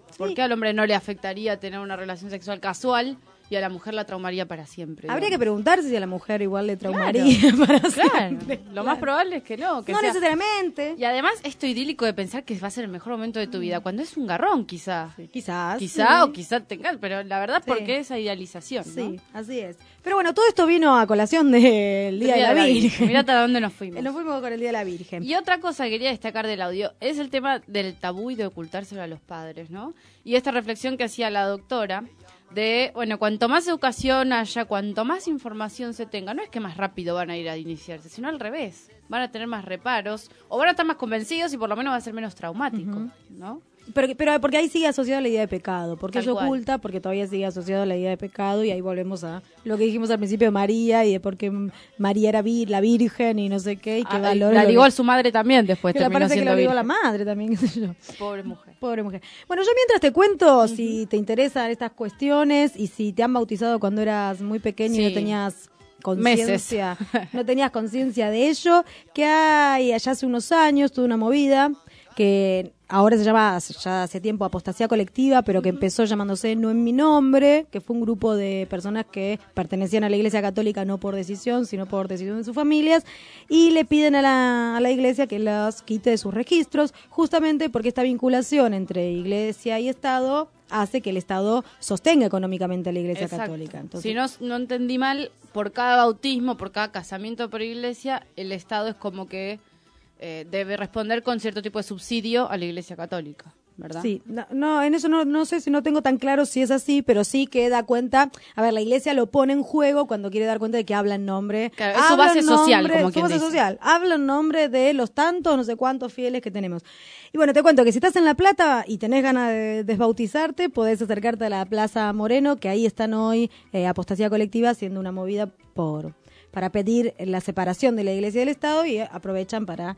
¿Por qué al hombre no le afectaría tener una relación sexual casual y a la mujer la traumaría para siempre? Habría digamos? que preguntarse si a la mujer igual le traumaría para siempre. Lo más probable es que no. Que No sea... necesariamente. Y además, esto idílico de pensar que va a ser el mejor momento de tu vida, cuando es un garrón, quizá. Quizás. Quizá, sí. o quizá tengas, pero la verdad, Sí. porque esa idealización, ¿no? Sí, así es. Pero bueno, todo esto vino a colación del Día de la Virgen. Mirá hasta dónde nos fuimos. Nos fuimos con el Día de la Virgen. Y otra cosa que quería destacar del audio es el tema del tabú y de ocultárselo a los padres, ¿no? Y esta reflexión que hacía la doctora de, bueno, cuanto más educación haya, cuanto más información se tenga, no es que más rápido van a ir a iniciarse, sino al revés. Van a tener más reparos o van a estar más convencidos y por lo menos va a ser menos traumático, ¿no? Pero porque ahí sigue asociada la idea de pecado. Porque Tal es cual. oculta, porque todavía sigue asociada la idea de pecado. Y ahí volvemos a lo que dijimos al principio de María y de por qué María era la Virgen y no sé qué. Y qué valor. La ligó a su madre también después. Que le terminó parece que siendo la ligó a la virgen. madre también, qué sé yo. Pobre mujer. Pobre mujer. Bueno, yo mientras te cuento, si te interesan estas cuestiones y si te han bautizado cuando eras muy pequeño y Sí. no tenías conciencia, no tenías conciencia de ello, que hay allá hace unos años tuve una movida que ahora se llama, ya hace tiempo, Apostasía Colectiva, pero que empezó llamándose No en mi nombre, que fue un grupo de personas que pertenecían a la Iglesia Católica no por decisión, sino por decisión de sus familias, y le piden a la Iglesia que las quite de sus registros, justamente porque esta vinculación entre Iglesia y Estado hace que el Estado sostenga económicamente a la Iglesia Exacto. Católica. Entonces, Si no entendí mal, por cada bautismo, por cada casamiento por iglesia, el Estado es como que debe responder con cierto tipo de subsidio a la Iglesia Católica, ¿verdad? Sí, no, en eso no sé si no tengo tan claro si es así, pero sí que da cuenta, a ver, la Iglesia lo pone en juego cuando quiere dar cuenta de que habla en nombre, Claro, es su base social, como su quien base dice. social, habla en nombre de los tantos, no sé cuántos fieles que tenemos. Y bueno, te cuento que si estás en La Plata y tenés ganas de desbautizarte, podés acercarte a la Plaza Moreno, que ahí están hoy Apostasía Colectiva haciendo una movida para pedir la separación de la Iglesia y del Estado, y aprovechan para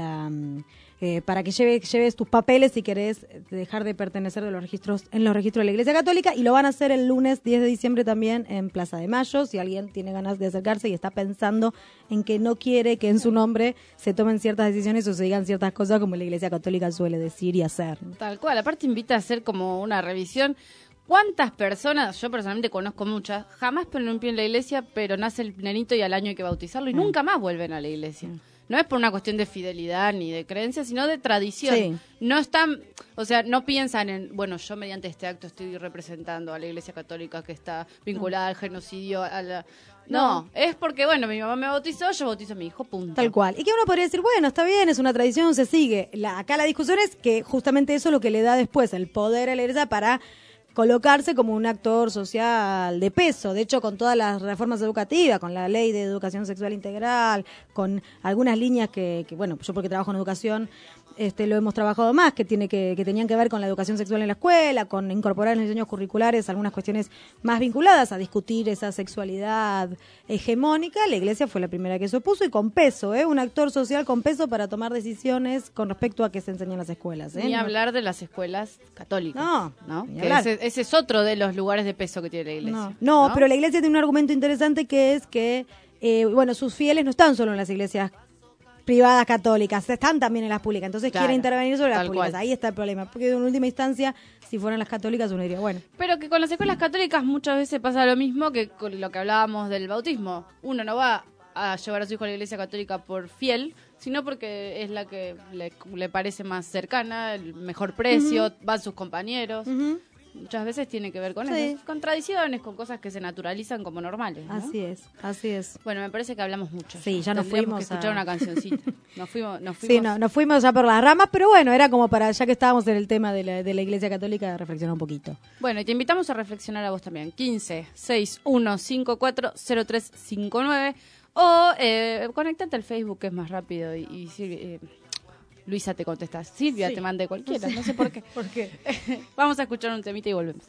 para que lleves tus papeles si querés dejar de pertenecer en los registros de la Iglesia Católica, y lo van a hacer el lunes 10 de diciembre también en Plaza de Mayo. Si alguien tiene ganas de acercarse y está pensando en que no quiere que en su nombre se tomen ciertas decisiones o se digan ciertas cosas como la Iglesia Católica suele decir y hacer. Tal cual, aparte invita a hacer como una revisión. ¿Cuántas personas, yo personalmente conozco muchas, jamás ponen un pie en la iglesia, pero nace el nenito y al año hay que bautizarlo y nunca más vuelven a la iglesia? No es por una cuestión de fidelidad ni de creencia, sino de tradición. Sí. No están, o sea, no piensan en, bueno, yo mediante este acto estoy representando a la Iglesia Católica que está vinculada al genocidio, a la... No, es porque, bueno, mi mamá me bautizó, yo bautizo a mi hijo, punto. Tal cual. Y que uno podría decir, bueno, está bien, es una tradición, se sigue. Acá la discusión es que justamente eso es lo que le da después el poder a la iglesia para colocarse como un actor social de peso. De hecho, con todas las reformas educativas, con la ley de educación sexual integral, con algunas líneas que bueno, yo porque trabajo en educación, lo hemos trabajado más, que tenían que ver con la educación sexual en la escuela, con incorporar en los diseños curriculares algunas cuestiones más vinculadas a discutir esa sexualidad hegemónica. La iglesia fue la primera que se opuso, y con peso, un actor social con peso para tomar decisiones con respecto a qué se enseña en las escuelas. Ni hablar de las escuelas católicas. No, Que ese es otro de los lugares de peso que tiene la iglesia. No, pero la iglesia tiene un argumento interesante, que es que, bueno, sus fieles no están solo en las iglesias privadas católicas, están también en las públicas, entonces Claro, quiere intervenir sobre las tal públicas. cual. Ahí está el problema, porque en última instancia, si fueran las católicas, uno diría, bueno. Pero que con las escuelas católicas muchas veces pasa lo mismo que con lo que hablábamos del bautismo. Uno no va a llevar a su hijo a la iglesia católica por fiel, sino porque es la que le parece más cercana, el mejor precio, van sus compañeros. Muchas veces tiene que ver con eso, con tradiciones, con cosas que se naturalizan como normales, ¿no? Así es. Bueno, me parece que hablamos mucho. Sí, ya nos Tendríamos fuimos que escuchar una cancioncita. Nos fuimos. Sí, nos fuimos ya por las ramas, pero bueno, era como para, ya que estábamos en el tema de la Iglesia Católica, reflexionar un poquito. Bueno, y te invitamos a reflexionar a vos también. 15-6154-0359 o conectate al Facebook, que es más rápido, y Luisa te contesta, Silvia te mande cualquiera, no sé por qué. ¿Por qué? Vamos a escuchar un temita y volvemos.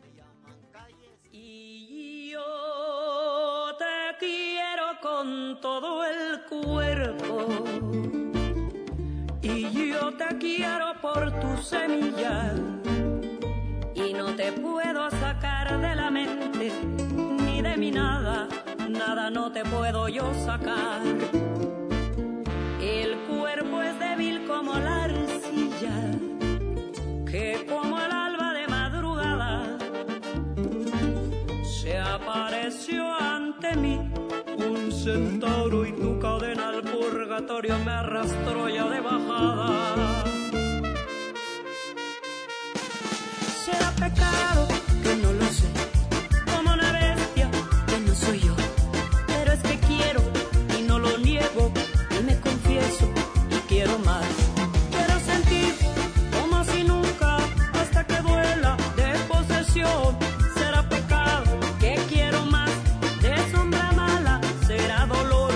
Y yo te quiero con todo el cuerpo, y yo te quiero por tu semilla, y no te puedo sacar de la mente ni de mi nada, nada no te puedo yo sacar. El cuerpo es débil como la arcilla, que como el alba apareció ante mí un centauro y tu cadena al purgatorio me arrastró ya de bajada. Será pecado que no lo sé, como una bestia que no soy yo, pero es que quiero y no lo niego y me confieso y quiero más. Quiero sentir como si nunca hasta que duela de posesión. Será pecado que quiero más de sombra mala, será dolor.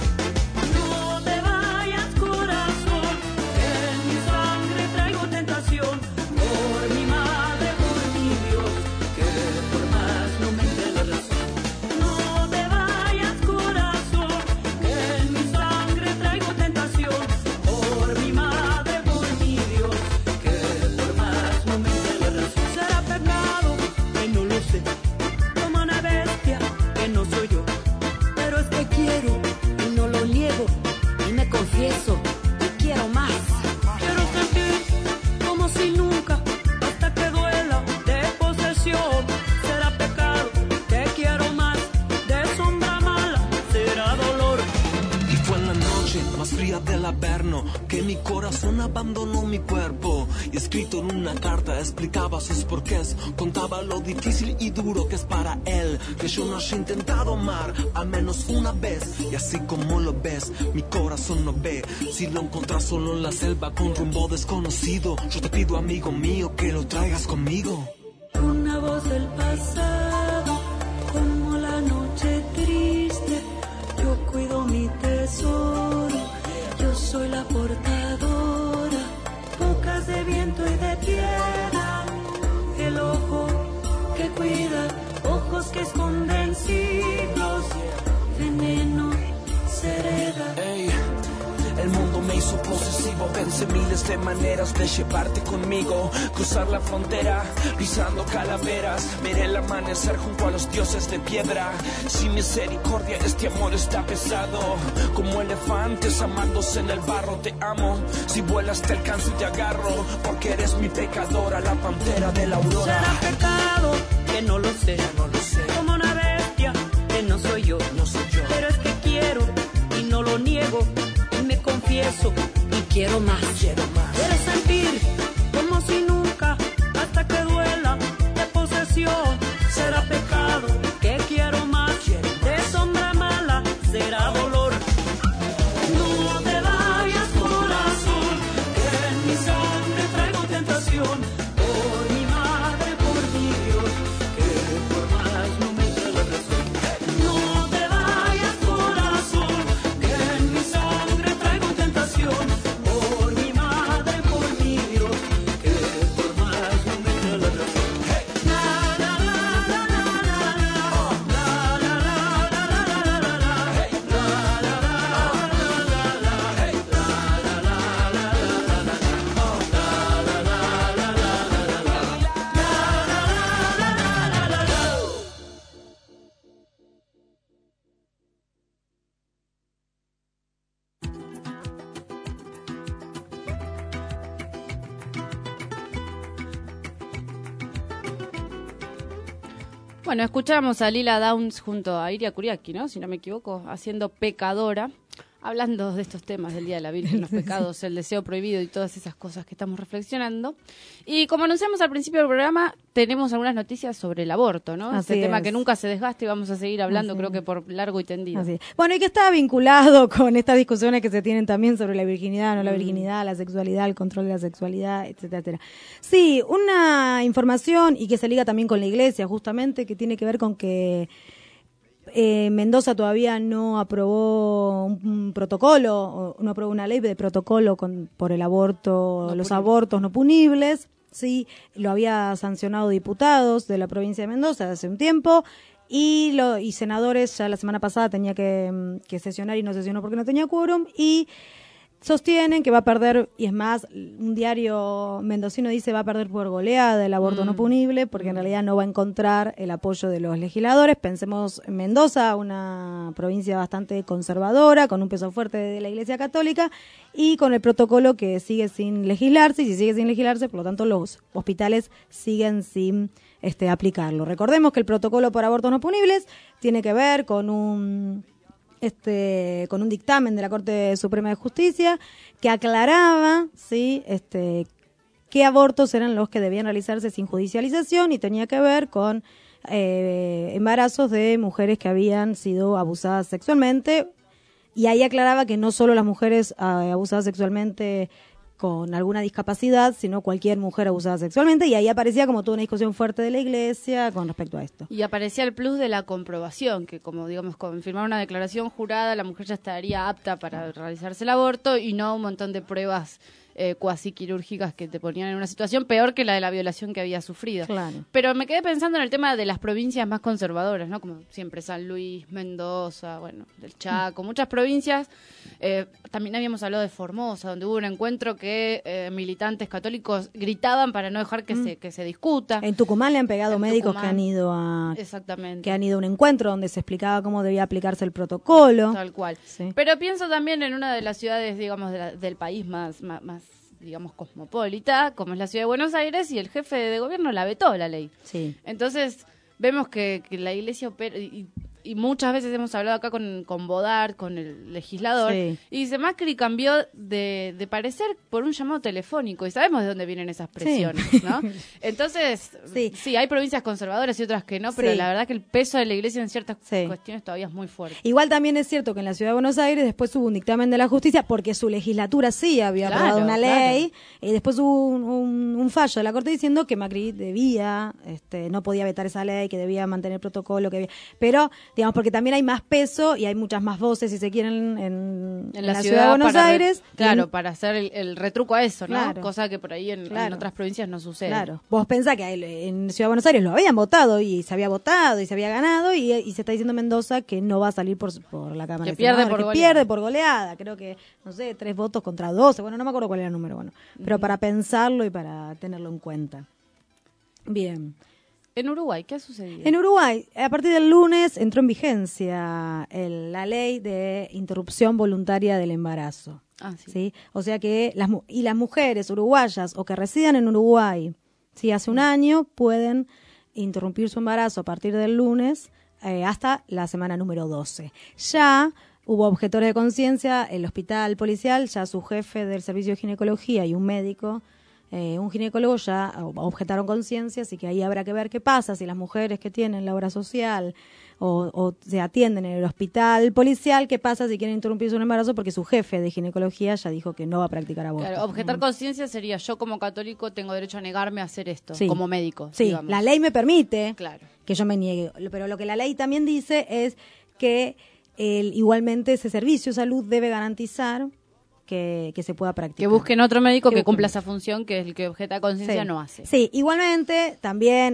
No te vayas corazón, que en mi sangre traigo tentación. Por mi madre, por mi Dios, que por más no me dé la razón. No te vayas corazón, que en mi sangre traigo tentación. Por mi madre, por mi Dios, que por más no me dé la razón. Será pecado que no lo sé, como una bestia que no soy yo, pero es que quiero y no lo niego y me confieso y quiero más. Quiero sentir como si nunca hasta que duela de posesión. Será pecado que quiero más de sombra mala, será dolor. Y fue en la noche más fría del Averno que mi corazón abandonó mi cuerpo. Y escrito en una carta explicaba sus porqués, contaba lo difícil y duro que es para él, que yo no haya intentado amar al menos una vez. Y así como lo ves, mi corazón no ve. Si lo encontrás solo en la selva con rumbo desconocido, yo te pido, amigo mío, que lo traigas conmigo. Una voz del pasado, como la noche triste. Yo cuido mi tesoro, yo soy la portadora. Bocas de viento y de tierra, el ojo que cuida, ojos que esconden siglos. Veneno se hereda. Ey, el mundo me hizo posesivo, pensé miles de maneras de llevarte conmigo, cruzar la frontera, pisando calaveras, miré el amanecer junto a los dioses de piedra. Sin misericordia este amor está pesado, como elefantes amándose en el barro. Te amo, si vuelas te alcanzo y te agarro, porque eres mi pecadora, la pantera de la aurora. Será pecado que no lo sé, como una bestia que no soy yo, pero es que quiero y no lo niego y me confieso y quiero más. Quiero sentir como si nunca hasta que duela de posesión. Será pecado que quiero más de sombra mala, será dolor. No te vayas corazón, que en mi sangre traigo tentación. Por mi madre, por mi Dios, que por más no me dé la razón. No te vayas corazón, que en mi sangre traigo tentación. Por mi madre, por mi Dios, que por más no me dé la razón. Bueno, escuchamos a Lila Downs junto a Iria Kuriaki, ¿no? Si no me equivoco, haciendo Pecadora, hablando de estos temas del Día de la Virgen, los pecados, el deseo prohibido y todas esas cosas que estamos reflexionando. Y como anunciamos al principio del programa, tenemos algunas noticias sobre el aborto, ¿no? Así Este tema es. que nunca se desgaste y vamos a seguir hablando, creo que por largo y tendido. Así es. Bueno, y que está vinculado con estas discusiones que se tienen también sobre la virginidad, no la virginidad, la sexualidad, el control de la sexualidad, etcétera, etcétera. Sí, una información y que se liga también con la iglesia, justamente, que tiene que ver con que Mendoza todavía no aprobó un protocolo, no aprobó una ley de protocolo por el aborto, los abortos no punibles. Sí, lo había sancionado diputados de la provincia de Mendoza hace un tiempo y senadores. Ya la semana pasada tenía que sesionar y no sesionó porque no tenía quórum, y sostienen que va a perder, y es más, un diario mendocino dice va a perder por goleada el aborto no punible, porque en realidad no va a encontrar el apoyo de los legisladores. Pensemos en Mendoza, una provincia bastante conservadora, con un peso fuerte de la Iglesia Católica, y con el protocolo que sigue sin legislarse, y si sigue sin legislarse, por lo tanto los hospitales siguen sin aplicarlo. Recordemos que el protocolo por abortos no punibles tiene que ver con un dictamen de la Corte Suprema de Justicia que aclaraba, ¿sí?, qué abortos eran los que debían realizarse sin judicialización, y tenía que ver con embarazos de mujeres que habían sido abusadas sexualmente, y ahí aclaraba que no solo las mujeres abusadas sexualmente con alguna discapacidad, sino cualquier mujer abusada sexualmente, y ahí aparecía como toda una discusión fuerte de la Iglesia con respecto a esto. Y aparecía el plus de la comprobación, que como digamos, con firmar una declaración jurada, la mujer ya estaría apta para realizarse el aborto, y no un montón de pruebas cuasi quirúrgicas que te ponían en una situación peor que la de la violación que había sufrido. Claro. Pero me quedé pensando en el tema de las provincias más conservadoras, ¿no? Como siempre San Luis, Mendoza, bueno, del Chaco, muchas provincias. También habíamos hablado de Formosa, donde hubo un encuentro que militantes católicos gritaban para no dejar que se discuta. En Tucumán le han pegado En médicos Tucumán. que han ido a Exactamente. que han ido a un encuentro donde se explicaba cómo debía aplicarse el protocolo. Tal cual. Sí. Pero pienso también en una de las ciudades, digamos, del país más digamos, cosmopolita, como es la ciudad de Buenos Aires, y el jefe de gobierno la vetó la ley. Sí. Entonces, vemos que la Iglesia opera, y muchas veces hemos hablado acá con Bodart, con el legislador, Sí. y dice, Macri cambió de parecer por un llamado telefónico, y sabemos de dónde vienen esas presiones, Sí. ¿no? Entonces, sí, hay provincias conservadoras y otras que no, pero Sí. la verdad que el peso de la Iglesia en ciertas cuestiones todavía es muy fuerte. igual también es cierto que en la Ciudad de Buenos Aires después hubo un dictamen de la justicia porque su legislatura sí había Claro, aprobado una ley, claro. y después hubo un fallo de la Corte diciendo que Macri debía, no podía vetar esa ley, que debía mantener el protocolo, pero digamos porque también hay más peso y hay muchas más voces, si se quieren, en la Ciudad de Buenos Aires. Claro, para hacer el retruco a eso, ¿no? Claro. Cosa que por ahí en otras provincias no sucede. Claro. Vos pensás que en Ciudad de Buenos Aires lo habían votado y se había votado y se había ganado, y se está diciendo Mendoza que no va a salir por la Cámara Que de pierde Senadores, por que goleada. pierde por goleada. Creo que, no sé, 3 votos contra 12. Bueno, no me acuerdo cuál era el número, pero para pensarlo y para tenerlo en cuenta. Bien. En Uruguay, ¿qué ha sucedido? En Uruguay, a partir del lunes entró en vigencia la ley de interrupción voluntaria del embarazo. Ah, sí. ¿Sí? O sea que las mujeres uruguayas o que residan en Uruguay, ¿sí?, hace un año, pueden interrumpir su embarazo a partir del lunes hasta la semana número 12. Ya hubo objetores de conciencia, el hospital policial, ya su jefe del servicio de ginecología y un médico, un ginecólogo, ya objetaron conciencia, así que ahí habrá que ver qué pasa, si las mujeres que tienen la obra social o se atienden en el hospital policial, qué pasa si quieren interrumpir su embarazo, porque su jefe de ginecología ya dijo que no va a practicar aborto. Claro, objetar conciencia sería, yo como católico tengo derecho a negarme a hacer esto, Sí. como médico. Sí, digamos. la ley me permite Claro. que yo me niegue, pero lo que la ley también dice es que igualmente ese servicio de salud debe garantizar que se pueda practicar. Que busquen otro médico que busquen cumpla esa función que el que objeta conciencia Sí. no hace. Sí, igualmente también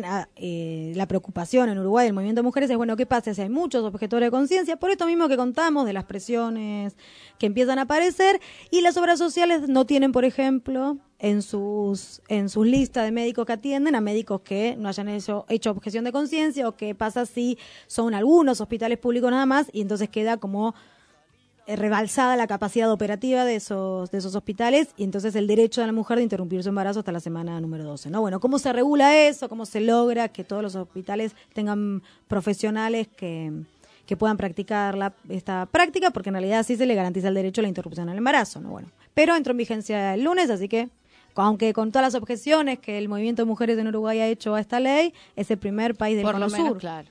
la preocupación en Uruguay del movimiento de mujeres es, bueno, ¿qué pasa si hay muchos objetores de conciencia? Por esto mismo que contamos de las presiones que empiezan a aparecer, y las obras sociales no tienen, por ejemplo, en sus listas de médicos que atienden a médicos que no hayan hecho objeción de conciencia, o qué pasa si son algunos hospitales públicos nada más, y entonces queda como rebalsada la capacidad operativa de esos hospitales, y entonces el derecho de la mujer de interrumpir su embarazo hasta la semana número 12, ¿no? Bueno, ¿cómo se regula eso? ¿Cómo se logra que todos los hospitales tengan profesionales que puedan practicar esta práctica? Porque en realidad así se le garantiza el derecho a la interrupción del embarazo, ¿no? Bueno, pero entró en vigencia el lunes, así que, aunque con todas las objeciones que el movimiento de mujeres en Uruguay ha hecho a esta ley, es el primer país del Por lo Cono menos, Sur. claro.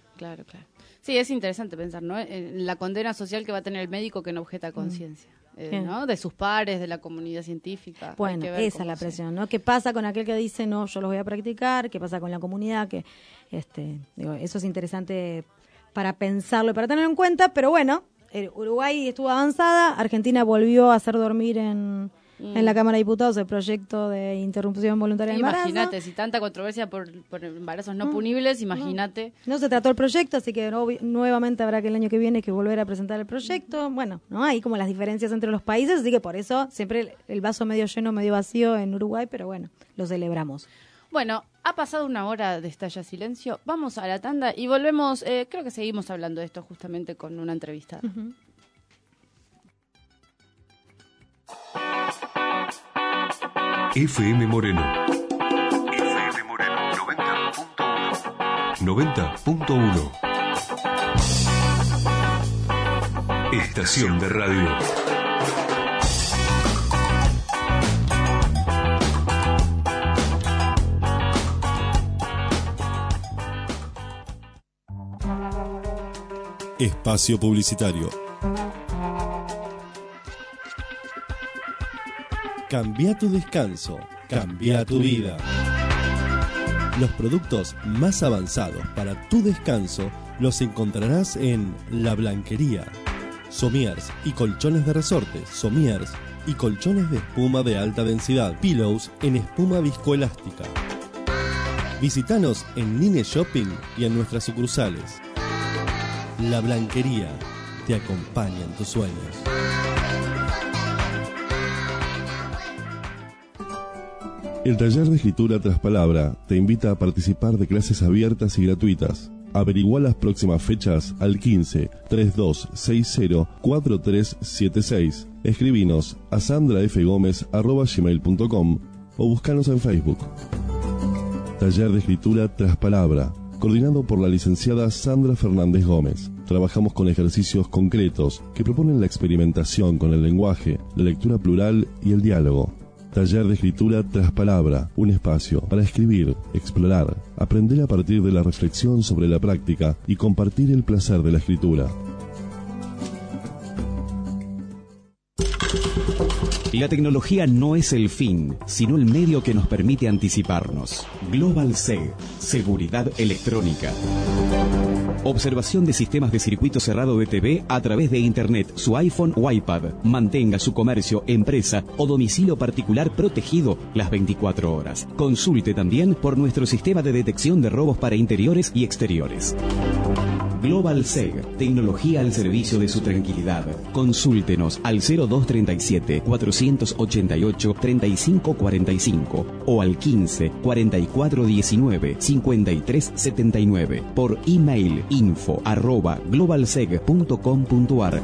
Sí, es interesante pensar, ¿no? En la condena social que va a tener el médico que no objeta conciencia, ¿no? De sus pares, de la comunidad científica. Bueno, Hay que ver esa es cómo la presión, ¿no? ¿Qué pasa con aquel que dice, no, yo los voy a practicar? ¿Qué pasa con la comunidad? Que eso es interesante para pensarlo y para tenerlo en cuenta, pero bueno, Uruguay estuvo avanzada, Argentina volvió a hacer dormir en la Cámara de Diputados el proyecto de interrupción voluntaria del embarazo. Imagínate, si tanta controversia por embarazos no punibles, imagínate. No se trató el proyecto, así que nuevamente habrá que el año que viene que volver a presentar el proyecto. Bueno, no hay como las diferencias entre los países, así que por eso siempre el vaso medio lleno, medio vacío en Uruguay, pero bueno, lo celebramos. Bueno, ha pasado una hora de Estalla Silencio, vamos a la tanda y volvemos, creo que seguimos hablando de esto justamente con una entrevistada. Uh-huh. FM Moreno. FM Moreno 90.1. 90.1. Estación de radio. Espacio publicitario. Cambia tu descanso, cambia tu vida. Los productos más avanzados para tu descanso los encontrarás en La Blanquería. Somiers y colchones de resortes, somiers y colchones de espuma de alta densidad, pillows en espuma viscoelástica. Visítanos en Nine Shopping y en nuestras sucursales. La Blanquería te acompaña en tus sueños. El taller de escritura tras palabra te invita a participar de clases abiertas y gratuitas. Averigua las próximas fechas al 15 3260 4376. Escribinos a sandrafgomez@gmail.com o búscanos en Facebook. Taller de escritura tras palabra, coordinado por la licenciada Sandra Fernández Gómez. Trabajamos con ejercicios concretos que proponen la experimentación con el lenguaje, la lectura plural y el diálogo. Taller de escritura tras palabra, un espacio para escribir, explorar, aprender a partir de la reflexión sobre la práctica y compartir el placer de la escritura. La tecnología no es el fin, sino el medio que nos permite anticiparnos. Global SEG, seguridad electrónica. Observación de sistemas de circuito cerrado de TV a través de Internet, su iPhone o iPad. Mantenga su comercio, empresa o domicilio particular protegido las 24 horas. Consulte también por nuestro sistema de detección de robos para interiores y exteriores. Global SEG, tecnología al servicio de su tranquilidad. Consúltenos al 0237 488 3545 o al 15 4419 5379 por email info@globalseg.com.ar.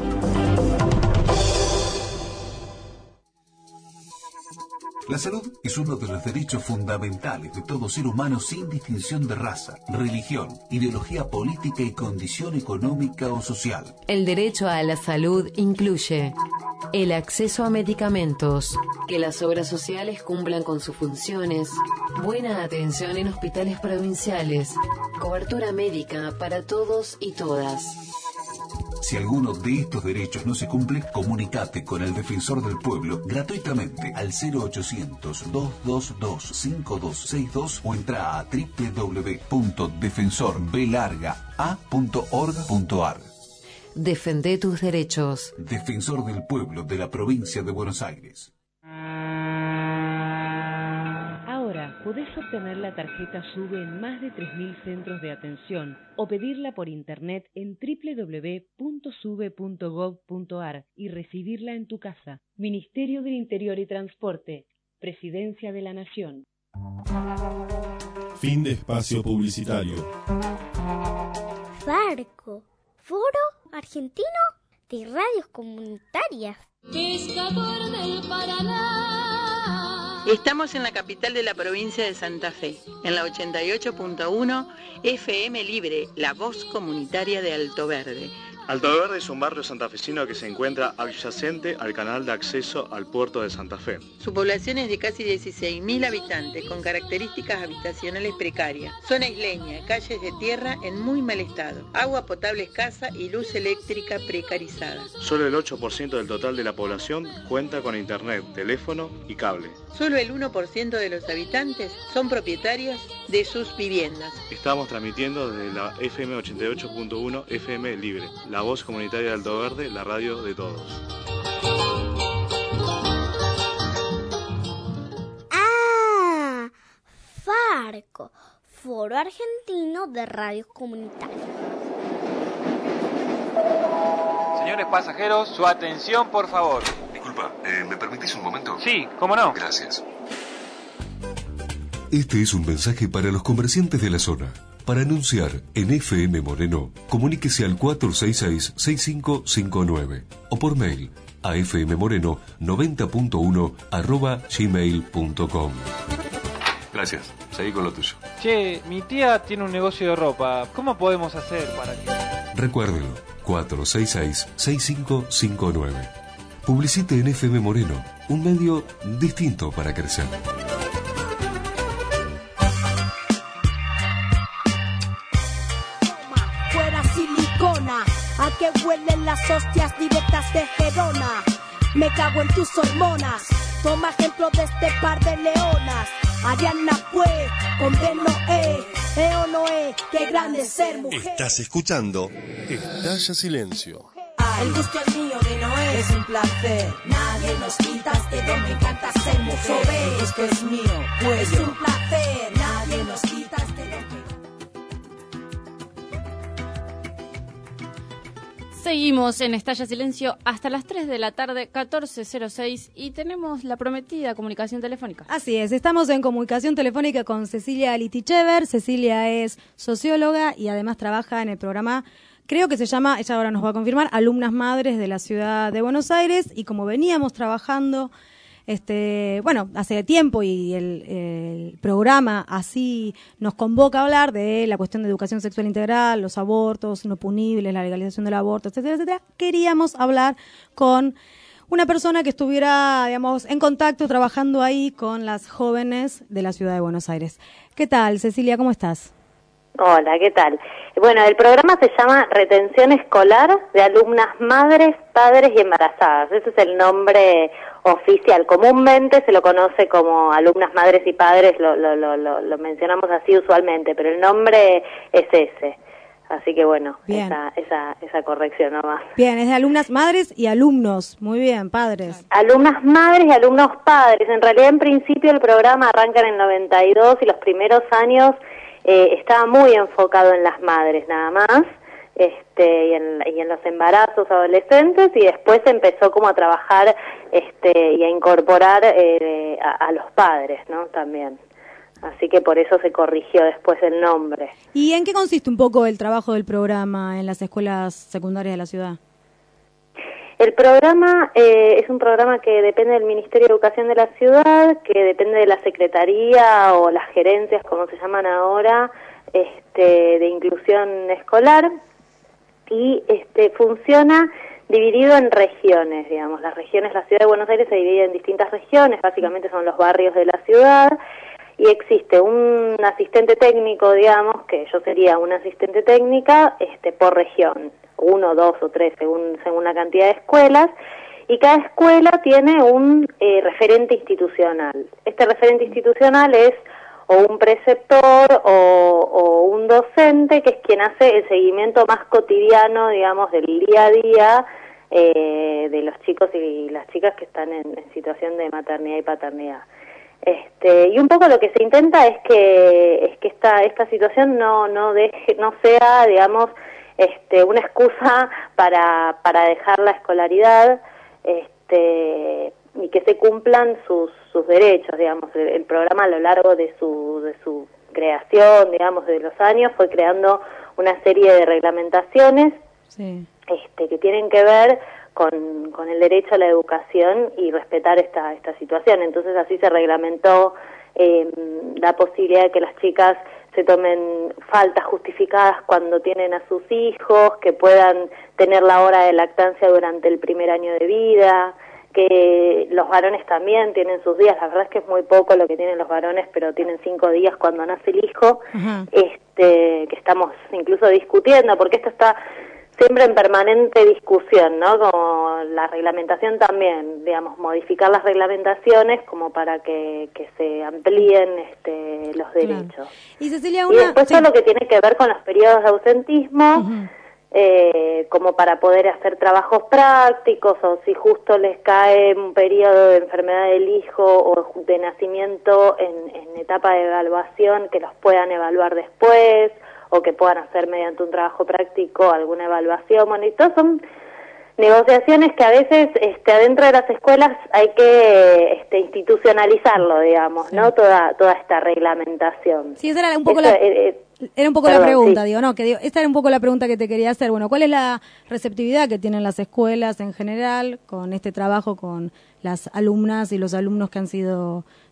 La salud es uno de los derechos fundamentales de todo ser humano sin distinción de raza, religión, ideología política y condición económica o social. El derecho a la salud incluye el acceso a medicamentos, que las obras sociales cumplan con sus funciones, buena atención en hospitales provinciales, cobertura médica para todos y todas. Si alguno de estos derechos no se cumple, comunícate con el Defensor del Pueblo gratuitamente al 0800-222-5262 o entra a www.defensorbelargaa.org.ar. Defende tus derechos. Defensor del Pueblo de la Provincia de Buenos Aires. Ahora podés obtener la tarjeta SUBE en más de 3.000 centros de atención o pedirla por internet en www.sube.gov.ar y recibirla en tu casa. Ministerio del Interior y Transporte, Presidencia de la Nación. Fin de espacio publicitario. Farco, Foro Argentino de Radios Comunitarias. Pescador del Paraná. Estamos en la capital de la provincia de Santa Fe, en la 88.1 FM Libre, la voz comunitaria de Alto Verde. Alto Verde es un barrio santafesino que se encuentra adyacente al canal de acceso al puerto de Santa Fe. Su población es de casi 16.000 habitantes, con características habitacionales precarias. Zona isleña, calles de tierra en muy mal estado, agua potable escasa y luz eléctrica precarizada. Solo el 8% del total de la población cuenta con internet, teléfono y cable. Solo el 1% de los habitantes son propietarios de sus viviendas. Estamos transmitiendo desde la FM 88.1 FM Libre, la voz comunitaria de Alto Verde, la radio de todos. ¡Ah! Farco, Foro Argentino de Radios Comunitarias. Señores pasajeros, su atención, por favor. Disculpa, ¿me permitís un momento? Sí, ¿cómo no? Gracias. Este es un mensaje para los comerciantes de la zona. Para anunciar en FM Moreno, comuníquese al 466-6559 o por mail a fmmoreno90.1 @gmail.com. Gracias. seguí con lo tuyo. Che, mi tía tiene un negocio de ropa. ¿Cómo podemos hacer para que...? Recuérdelo, 466-6559. Publicite en FM Moreno, un medio distinto para crecer. Fuera silicona, a que huelen las hostias directas de Gerona. Me cago en tus hormonas, toma ejemplo de este par de leonas. Ariana fue, con B no o no qué grande ser mujer. Estás escuchando Estalla Silencio. El gusto es mío de Noé, es un placer. Nadie nos quita este don, me encanta ser mujer. El gusto es mío, pues es un placer. Nadie nos quita este don. Seguimos en Estalla Silencio hasta las 3 de la tarde, 14:06, y tenemos la prometida comunicación telefónica. Así es, estamos en comunicación telefónica con Cecilia Litichever. Cecilia es socióloga y además trabaja en el programa, creo que se llama, ella ahora nos va a confirmar, Alumnas Madres de la Ciudad de Buenos Aires, y como veníamos trabajando hace tiempo y el programa así nos convoca a hablar de la cuestión de educación sexual integral, los abortos no punibles, la legalización del aborto, etcétera, etcétera, queríamos hablar con una persona que estuviera, digamos, en contacto, trabajando ahí con las jóvenes de la Ciudad de Buenos Aires. ¿Qué tal, Cecilia? ¿Cómo estás? Hola, ¿qué tal? Bueno, el programa se llama Retención Escolar de Alumnas Madres, Padres y Embarazadas. Ese es el nombre oficial. Comúnmente se lo conoce como Alumnas Madres y Padres, lo mencionamos así usualmente, pero el nombre es ese. Así que bueno, esa corrección nomás. Bien, es de alumnas madres y alumnos. Muy bien, padres. Alumnas madres y alumnos padres. En realidad, en principio, el programa arranca en el 92 y los primeros años estaba muy enfocado en las madres nada más, y en los embarazos adolescentes, y después empezó como a trabajar y a incorporar a los padres, ¿no? También. Así que por eso se corrigió después el nombre. ¿Y en qué consiste un poco el trabajo del programa en las escuelas secundarias de la ciudad? El programa es un programa que depende del Ministerio de Educación de la ciudad, que depende de la Secretaría o las gerencias, como se llaman ahora, de inclusión escolar, y funciona dividido en regiones, digamos. Las regiones, la Ciudad de Buenos Aires se divide en distintas regiones, básicamente son los barrios de la ciudad, y existe un asistente técnico, digamos, que yo sería una asistente técnica por región, 1, 2 o 3 según la cantidad de escuelas, y cada escuela tiene un referente institucional. Este referente institucional es o un preceptor o un docente, que es quien hace el seguimiento más cotidiano, digamos, del día a día de los chicos y las chicas que están en situación de maternidad y paternidad. Y un poco lo que se intenta es que esta situación no sea, digamos, una excusa para dejar la escolaridad, y que se cumplan sus derechos, digamos. El programa, a lo largo de su creación, digamos, de los años, fue creando una serie de reglamentaciones que tienen que ver con el derecho a la educación y respetar esta situación. Entonces así se reglamentó la posibilidad de que las chicas se tomen faltas justificadas cuando tienen a sus hijos, que puedan tener la hora de lactancia durante el primer año de vida, que los varones también tienen sus días. La verdad es que es muy poco lo que tienen los varones, pero tienen 5 días cuando nace el hijo, que estamos incluso discutiendo, porque esto está siempre en permanente discusión, ¿no? Como la reglamentación también, digamos, modificar las reglamentaciones como para que se amplíen los derechos. Claro. Y Cecilia, y después todo lo que tiene que ver con los periodos de ausentismo, como para poder hacer trabajos prácticos, o si justo les cae un periodo de enfermedad del hijo o de nacimiento en etapa de evaluación, que los puedan evaluar después, o que puedan hacer mediante un trabajo práctico alguna evaluación. Bueno, y todo son negociaciones que a veces adentro de las escuelas hay que institucionalizarlo, digamos, ¿no? Toda esta reglamentación. Sí, esa era un poco la pregunta, esta era un poco la pregunta que te quería hacer. Bueno, ¿cuál es la receptividad que tienen las escuelas en general con este trabajo con las alumnas y los alumnos que han sido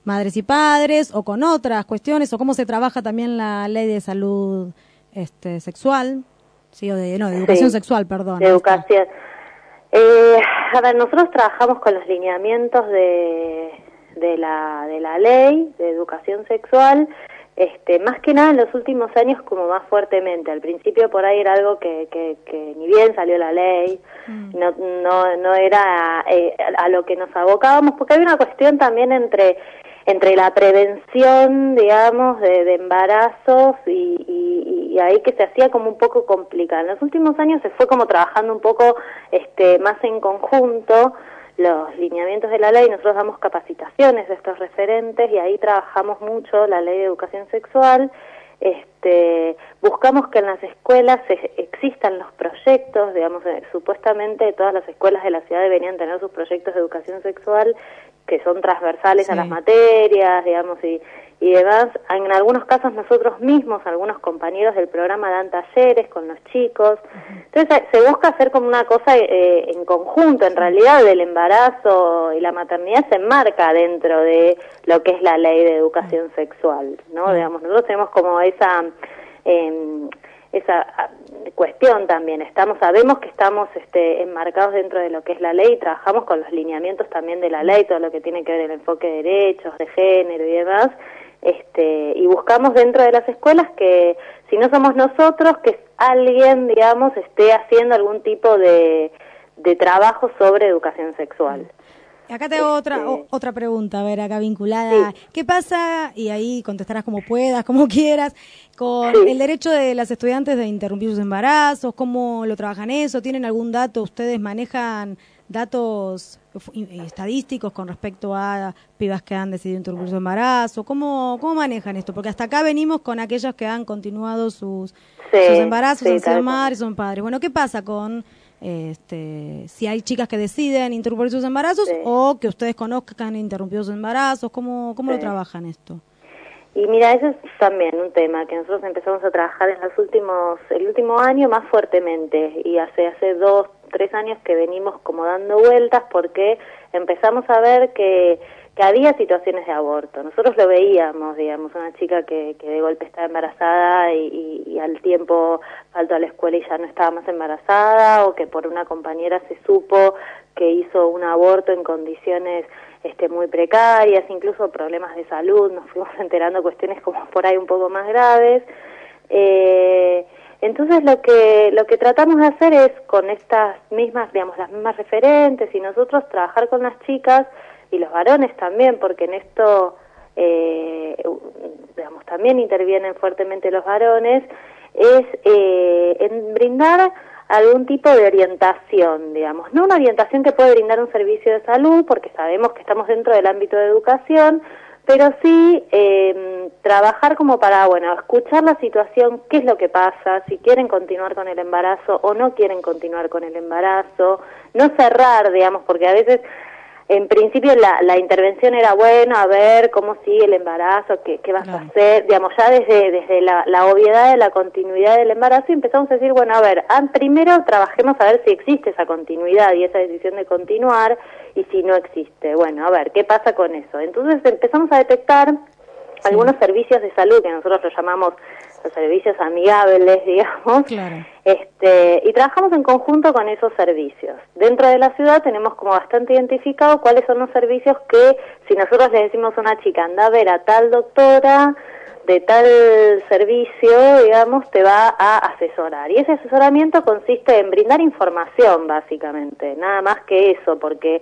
madres y padres o con otras cuestiones, o cómo se trabaja también la ley de salud sexual, sí, de educación sexual, perdón. De educación. A ver, nosotros trabajamos con los lineamientos de la ley de educación sexual, más que nada en los últimos años como más fuertemente. Al principio por ahí era algo que ni bien salió la ley, no era a lo que nos abocábamos, porque hay una cuestión también entre la prevención, digamos, de embarazos y ahí que se hacía como un poco complicado. En los últimos años se fue como trabajando un poco más en conjunto los lineamientos de la ley. Nosotros damos capacitaciones de estos referentes y ahí trabajamos mucho la ley de educación sexual. Buscamos que en las escuelas existan los proyectos, digamos, supuestamente todas las escuelas de la ciudad deberían tener sus proyectos de educación sexual que son transversales a las materias, digamos, y demás. En algunos casos nosotros mismos, algunos compañeros del programa dan talleres con los chicos. Entonces se busca hacer como una cosa en conjunto. En realidad el embarazo y la maternidad se enmarca dentro de lo que es la ley de educación sexual, ¿no? Digamos, nosotros tenemos como esa cuestión también. Sabemos que estamos enmarcados dentro de lo que es la ley y trabajamos con los lineamientos también de la ley, todo lo que tiene que ver el enfoque de derechos, de género y demás, y buscamos dentro de las escuelas que, si no somos nosotros, que alguien, digamos, esté haciendo algún tipo de trabajo sobre educación sexual. Acá te hago otra pregunta, a ver, acá vinculada. Sí. ¿Qué pasa, y ahí contestarás como puedas, como quieras, con el derecho de las estudiantes de interrumpir sus embarazos? ¿Cómo lo trabajan eso? ¿Tienen algún dato? ¿Ustedes manejan datos estadísticos con respecto a pibas que han decidido interrumpir su embarazo? ¿Cómo manejan esto? Porque hasta acá venimos con aquellos que han continuado sus embarazos, han sido madres, son padres. Bueno, ¿qué pasa con si hay chicas que deciden interrumpir sus embarazos o que ustedes conozcan que han interrumpido sus embarazos? ¿Cómo lo trabajan esto? Y mira, eso es también un tema que nosotros empezamos a trabajar en el último año más fuertemente, y hace 2-3 años que venimos como dando vueltas, porque empezamos a ver que había situaciones de aborto. Nosotros lo veíamos, digamos, una chica que de golpe estaba embarazada y al tiempo faltó a la escuela y ya no estaba más embarazada, o que por una compañera se supo que hizo un aborto en condiciones muy precarias, incluso problemas de salud. Nos fuimos enterando cuestiones como por ahí un poco más graves. Entonces lo que tratamos de hacer es, con estas mismas, digamos, las mismas referentes, y nosotros trabajar con las chicas y los varones también, porque en esto digamos, también intervienen fuertemente los varones, es en brindar algún tipo de orientación, digamos, no una orientación que puede brindar un servicio de salud, porque sabemos que estamos dentro del ámbito de educación, pero sí trabajar como para, escuchar la situación, qué es lo que pasa, si quieren continuar con el embarazo o no quieren continuar con el embarazo, no cerrar, digamos, porque a veces, en principio, la intervención era, a ver cómo sigue el embarazo, qué vas a hacer, digamos, ya desde la obviedad de la continuidad del embarazo, y empezamos a decir, primero trabajemos a ver si existe esa continuidad y esa decisión de continuar, y si no existe, a ver, ¿qué pasa con eso? Entonces empezamos a detectar algunos servicios de salud, que nosotros los llamamos los servicios amigables, digamos, y trabajamos en conjunto con esos servicios. Dentro de la ciudad tenemos como bastante identificado cuáles son los servicios que, si nosotros le decimos a una chica, anda a ver a tal doctora de tal servicio, digamos, te va a asesorar. Y ese asesoramiento consiste en brindar información, básicamente, nada más que eso, porque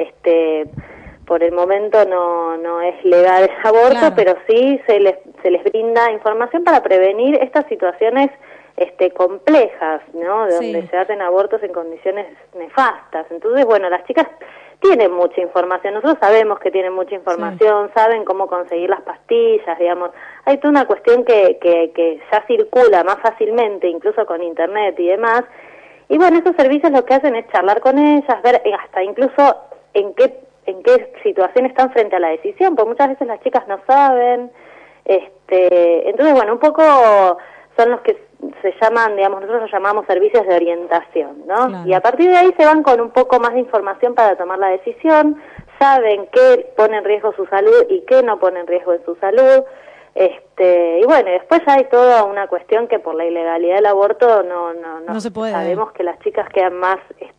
por el momento no es legal el aborto, pero sí se les brinda información para prevenir estas situaciones complejas, ¿no? De donde se hacen abortos en condiciones nefastas. Entonces, las chicas tienen mucha información, nosotros sabemos que tienen mucha información, saben cómo conseguir las pastillas, digamos. Hay toda una cuestión que ya circula más fácilmente, incluso con internet y demás. Y esos servicios lo que hacen es charlar con ellas, ver hasta incluso en qué situación están frente a la decisión, porque muchas veces las chicas no saben. Entonces, un poco son los que se llaman, digamos, nosotros los llamamos servicios de orientación, ¿no? Claro. Y a partir de ahí se van con un poco más de información para tomar la decisión. saben qué pone en riesgo su salud y qué no pone en riesgo en su salud. Y bueno, después hay toda una cuestión que por la ilegalidad del aborto no se puede. Sabemos que las chicas quedan más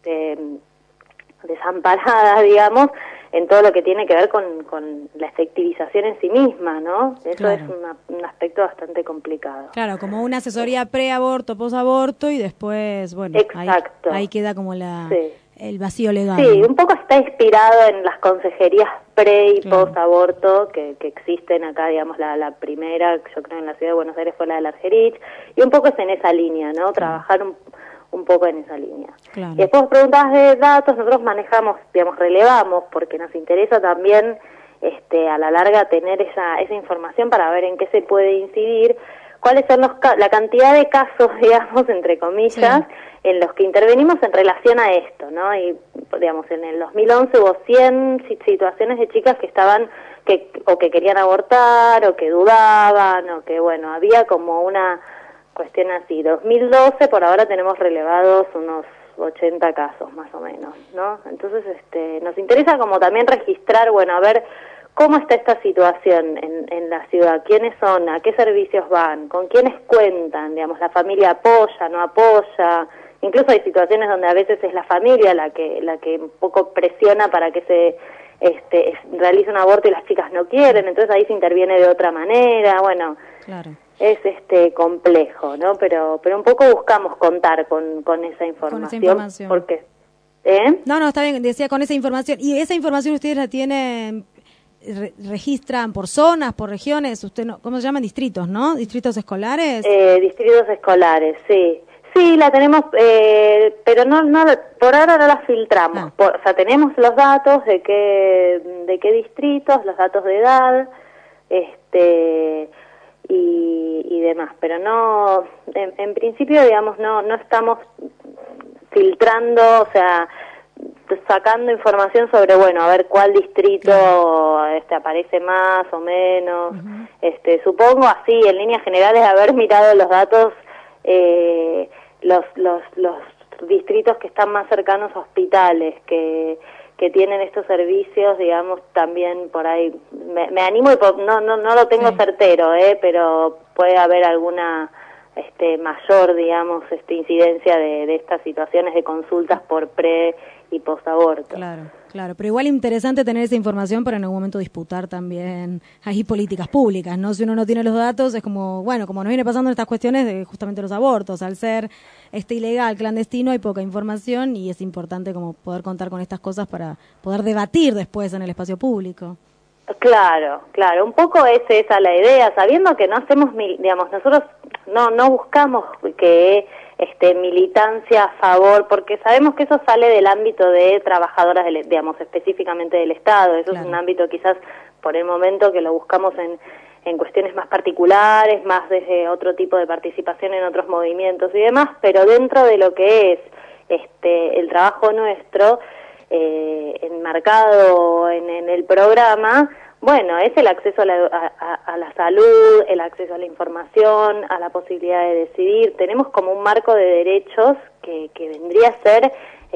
desamparadas, digamos, en todo lo que tiene que ver con la efectivización en sí misma, ¿no? Eso claro. es un aspecto bastante complicado. Claro, como una asesoría preaborto, posaborto y después, bueno, ahí queda como el vacío legal. Sí, un poco está inspirado en las consejerías pre y post-aborto que existen acá, digamos, la primera, yo creo en la ciudad de Buenos Aires fue la del Argerich, y un poco es en esa línea, ¿no? Trabajar un poco en esa línea. Claro. Y después preguntabas de datos, nosotros manejamos, digamos, relevamos, porque nos interesa también a la larga tener esa información para ver en qué se puede incidir, cuáles son la cantidad de casos, digamos, entre comillas, en los que intervenimos en relación a esto, ¿no? Y, digamos, en el 2011 hubo 100 situaciones de chicas que estaban, que querían abortar, o que dudaban, o que, bueno, había como una cuestión así. 2012, por ahora tenemos relevados unos 80 casos, más o menos, ¿no? Entonces, nos interesa como también registrar, bueno, a ver cómo está esta situación en la ciudad, quiénes son, a qué servicios van, con quiénes cuentan, digamos, la familia apoya, no apoya, incluso hay situaciones donde a veces es la familia la que un poco presiona para que se realice un aborto y las chicas no quieren, entonces ahí se interviene de otra manera, bueno, claro. Es complejo, ¿no? Pero un poco buscamos contar con esa información. Con esa información. Porque, No, está bien, decía con esa información. ¿Y esa información ustedes la tienen, registran por zonas, por regiones? Usted no, ¿cómo se llaman? Distritos, ¿no? ¿Distritos escolares? Distritos escolares, sí. Sí, la tenemos, pero no por ahora no la filtramos. O sea, tenemos los datos de qué distritos, los datos de edad, y demás, pero no, en principio, digamos, no estamos filtrando, o sea, sacando información sobre, bueno, a ver cuál distrito aparece más o menos. Supongo así, en líneas generales, haber mirado los datos, los distritos que están más cercanos a hospitales, que tienen estos servicios, digamos, también por ahí. Me animo y no lo tengo certero, pero puede haber alguna mayor, digamos, incidencia de estas situaciones de consultas por pre y post-aborto. Claro, pero igual interesante tener esa información para en algún momento disputar también ahí políticas públicas, ¿no? Si uno no tiene los datos, es como, bueno, como nos viene pasando en estas cuestiones de justamente los abortos, al ser ilegal, clandestino, hay poca información y es importante como poder contar con estas cosas para poder debatir después en el espacio público. Claro, un poco es esa la idea, sabiendo que no hacemos, digamos, nosotros no buscamos que militancia a favor, porque sabemos que eso sale del ámbito de trabajadoras, digamos, específicamente del Estado. Eso es un ámbito quizás por el momento que lo buscamos en cuestiones más particulares, más desde otro tipo de participación en otros movimientos y demás, pero dentro de lo que es el trabajo nuestro, enmarcado en el programa, bueno, es el acceso a la salud, el acceso a la información, a la posibilidad de decidir. Tenemos como un marco de derechos que vendría a ser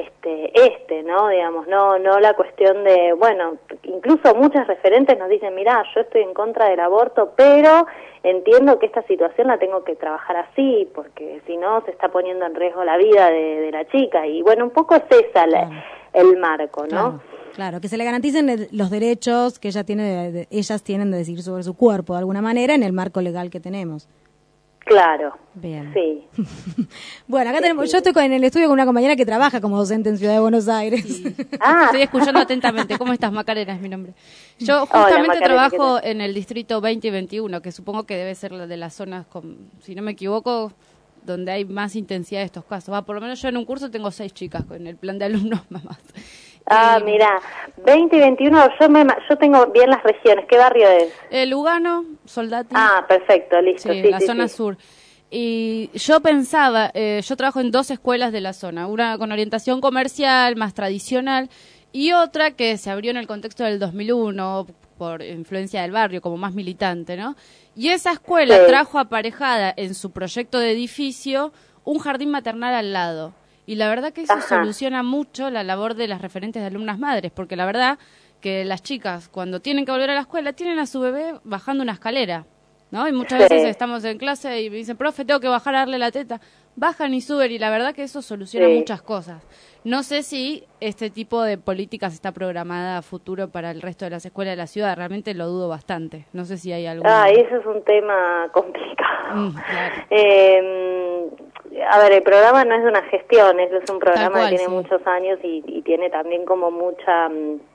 ¿no? Digamos, no la cuestión de, bueno, incluso muchas referentes nos dicen, mirá, yo estoy en contra del aborto, pero entiendo que esta situación la tengo que trabajar así, porque si no se está poniendo en riesgo la vida de la chica. Y bueno, un poco es esa el marco, ¿no? Claro, que se le garanticen los derechos que ellas tienen de decidir sobre su cuerpo de alguna manera en el marco legal que tenemos. Claro. Bien. Sí. Bueno, acá tenemos, yo estoy en el estudio con una compañera que trabaja como docente en Ciudad de Buenos Aires. Sí. Estoy escuchando atentamente. ¿Cómo estás, Macarena? Es mi nombre. Yo justamente trabajo en el distrito 20 y 21, que supongo que debe ser la de las zonas, si no me equivoco, donde hay más intensidad de estos casos. Por lo menos yo en un curso tengo 6 chicas en el plan de alumnos mamás. Mira, 20 y 21, yo tengo bien las regiones. ¿Qué barrio es? Lugano, Soldati. Perfecto, listo. Sí, la zona sur. Y yo pensaba, yo trabajo en 2 escuelas de la zona, una con orientación comercial, más tradicional, y otra que se abrió en el contexto del 2001, por influencia del barrio, como más militante, ¿no? Y esa escuela trajo aparejada en su proyecto de edificio un jardín maternal al lado. Y la verdad que eso soluciona mucho la labor de las referentes de alumnas madres, porque la verdad que las chicas cuando tienen que volver a la escuela tienen a su bebé bajando una escalera, ¿no? Y muchas veces estamos en clase y me dicen, profe, tengo que bajar a darle la teta. Bajan y suben, y la verdad que eso soluciona muchas cosas. No sé si este tipo de políticas está programada a futuro para el resto de las escuelas de la ciudad. Realmente lo dudo bastante. No sé si hay algo. Eso es un tema complicado. Claro. A ver, el programa no es de una gestión, es un programa cual, que tiene sí. muchos años y tiene también como mucha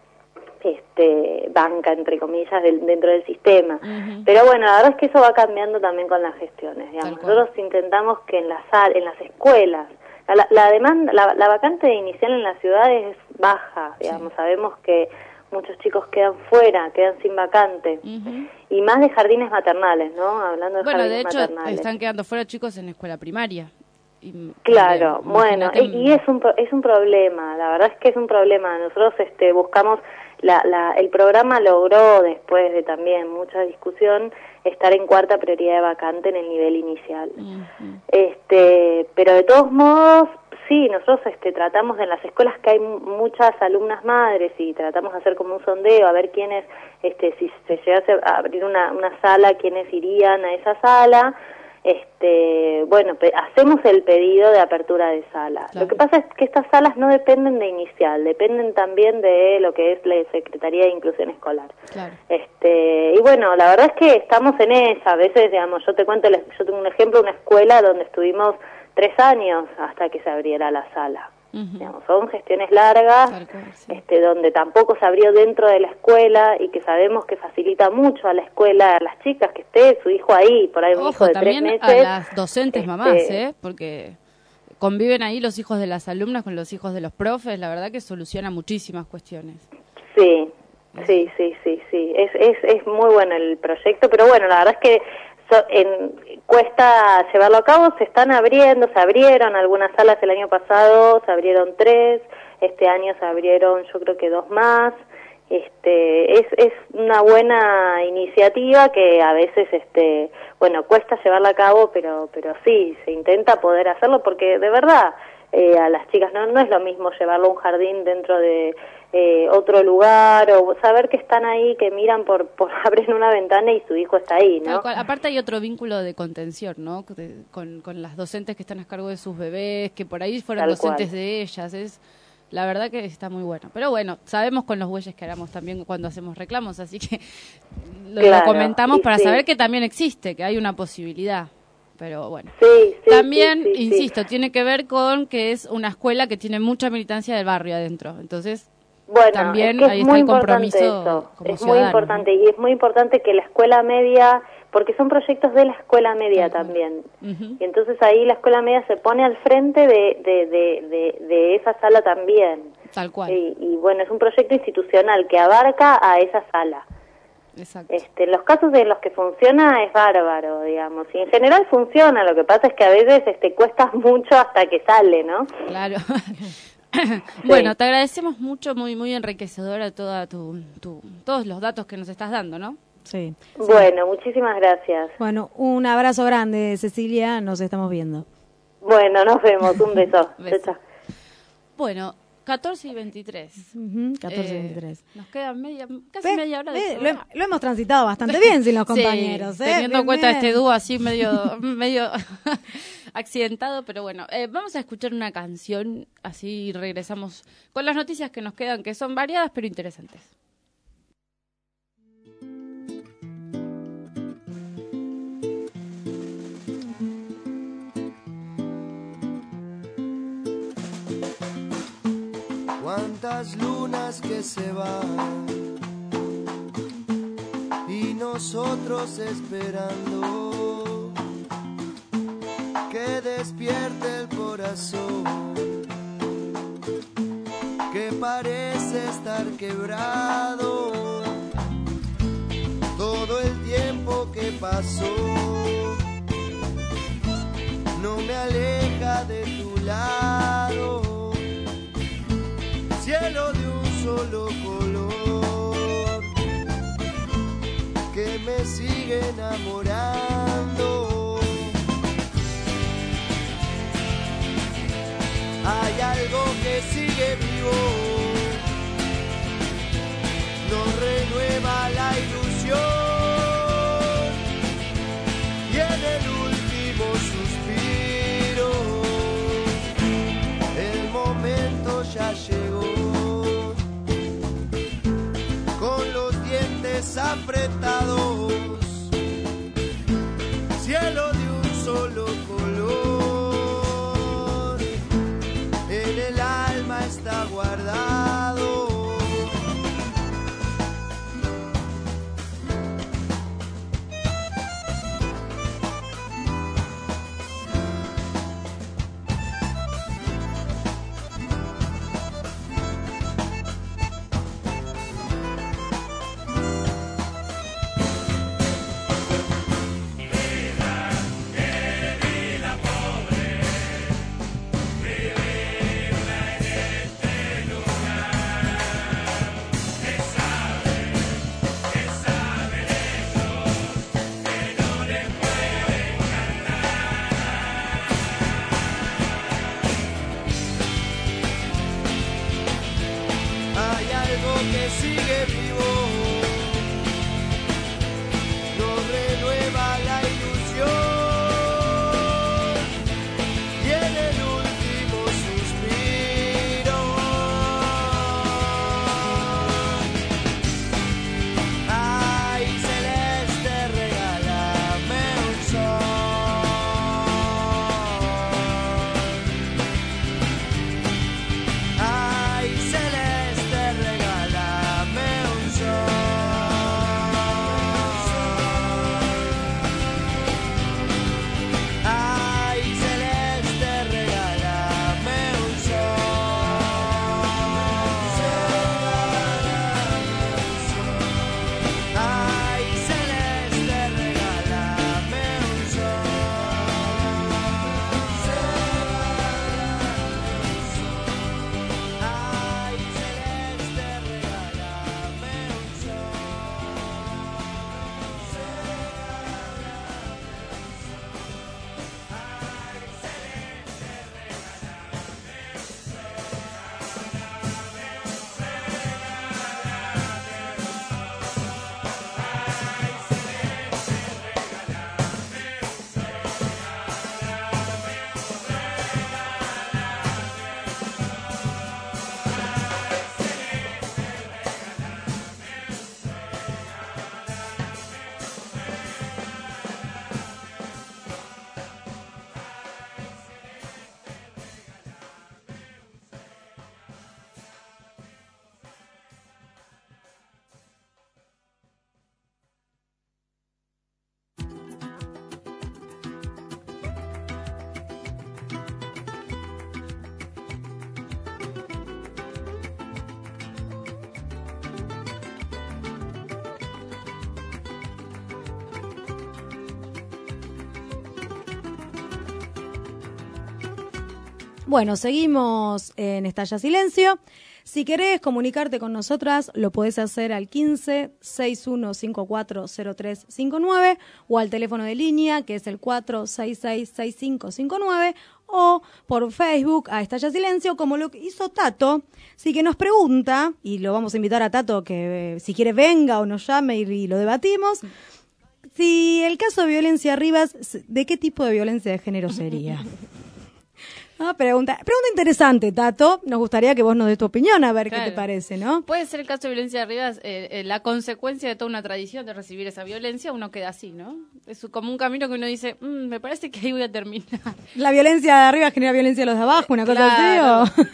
banca, entre comillas, dentro del sistema. Pero bueno, la verdad es que eso va cambiando también con las gestiones, digamos. Nosotros intentamos que en las escuelas, la vacante inicial en las ciudades es baja, digamos. Sabemos que muchos chicos quedan fuera, quedan sin vacante. Y más de jardines maternales, ¿no? Hablando de jardines de hecho, maternales. están quedando fuera chicos en escuela primaria. Claro, bueno, y es un problema, la verdad es que es un problema. Nosotros buscamos, el programa logró, después de también mucha discusión, estar en cuarta prioridad de vacante en el nivel inicial. Pero de todos modos, sí, nosotros tratamos en las escuelas que hay muchas alumnas madres y tratamos de hacer como un sondeo, a ver quiénes, si se llegase a abrir una sala, quiénes irían a esa sala. Bueno, hacemos el pedido de apertura de sala. Lo que pasa es que estas salas no dependen de inicial, dependen también de lo que es la Secretaría de Inclusión Escolar. Y bueno, la verdad es que estamos en esa. A veces, digamos, yo tengo un ejemplo, una escuela donde estuvimos 3 años hasta que se abriera la sala. Digamos, son gestiones largas, donde tampoco se abrió dentro de la escuela y que sabemos que facilita mucho a la escuela, a las chicas, que esté su hijo ahí, por ahí un hijo de 3 meses. A las docentes mamás, porque conviven ahí los hijos de las alumnas con los hijos de los profes, la verdad que soluciona muchísimas cuestiones. Sí. Es muy bueno el proyecto, pero bueno, la verdad es que cuesta llevarlo a cabo. Se abrieron algunas salas el año pasado, se abrieron 3, este año se abrieron yo creo que 2 más. Es una buena iniciativa que a veces cuesta llevarla a cabo, pero sí, se intenta poder hacerlo porque de verdad a las chicas no es lo mismo llevarlo a un jardín dentro de otro lugar, o saber que están ahí, que miran por abren una ventana y su hijo está ahí, ¿no? Aparte hay otro vínculo de contención, ¿no? Con las docentes que están a cargo de sus bebés, que por ahí fueron docentes de ellas, la verdad que está muy bueno. Pero bueno, sabemos con los bueyes que haremos también cuando hacemos reclamos, así que lo comentamos para saber que también existe, que hay una posibilidad. Pero bueno, también, insisto, tiene que ver con que es una escuela que tiene mucha militancia del barrio adentro, entonces también es que ahí está el compromiso como es ciudadano. muy importante, y es muy importante que la escuela media, porque son proyectos de la escuela media también, y entonces ahí la escuela media se pone al frente de esa sala también. Tal cual. Y bueno, es un proyecto institucional que abarca a esa sala. Exacto. En los casos en los que funciona es bárbaro, digamos, y en general funciona, lo que pasa es que a veces cuesta mucho hasta que sale, ¿no? Claro. Bueno, te agradecemos mucho, muy muy enriquecedora todos los datos que nos estás dando, ¿no? Sí. Bueno, muchísimas gracias. Bueno, un abrazo grande, Cecilia, nos estamos viendo. Bueno, nos vemos, un beso. Chao. Bueno, 14:23. 14:23. Nos queda casi media hora de lo hemos transitado bastante bien sin los compañeros. Teniendo en cuenta este dúo así medio accidentado, pero bueno, vamos a escuchar una canción, así regresamos con las noticias que nos quedan, que son variadas pero interesantes. Cuántas lunas que se van y nosotros esperando que despierte el corazón que parece estar quebrado. Todo el tiempo que pasó no me aleja de tu lado. Cielo de un solo color que me sigue enamorando. Hay algo que sigue vivo que sigue vivo nos renueva la ilusión y en el último suspiro ay celeste regálame un sol ay celeste regálame un sol ay celeste regálame un sol ay celeste regálame un ay celeste regálame un Bueno, seguimos en Estalla Silencio. Si querés comunicarte con nosotras, lo podés hacer al 15-6154-0359 o al teléfono de línea, que es el 466-6559, o por Facebook a Estalla Silencio, como lo que hizo Tato. Así que nos pregunta, y lo vamos a invitar a Tato que si quiere venga o nos llame y lo debatimos, si el caso de violencia Rivas, ¿de qué tipo de violencia de género sería? Pregunta interesante, Tato. Nos gustaría que vos nos des tu opinión, a ver qué te parece, ¿no? Puede ser el caso de violencia de Rivas, la consecuencia de toda una tradición de recibir esa violencia, uno queda así, ¿no? Es como un camino que uno dice, me parece que ahí voy a terminar. ¿La violencia de arriba genera violencia de los de abajo, una cosa así?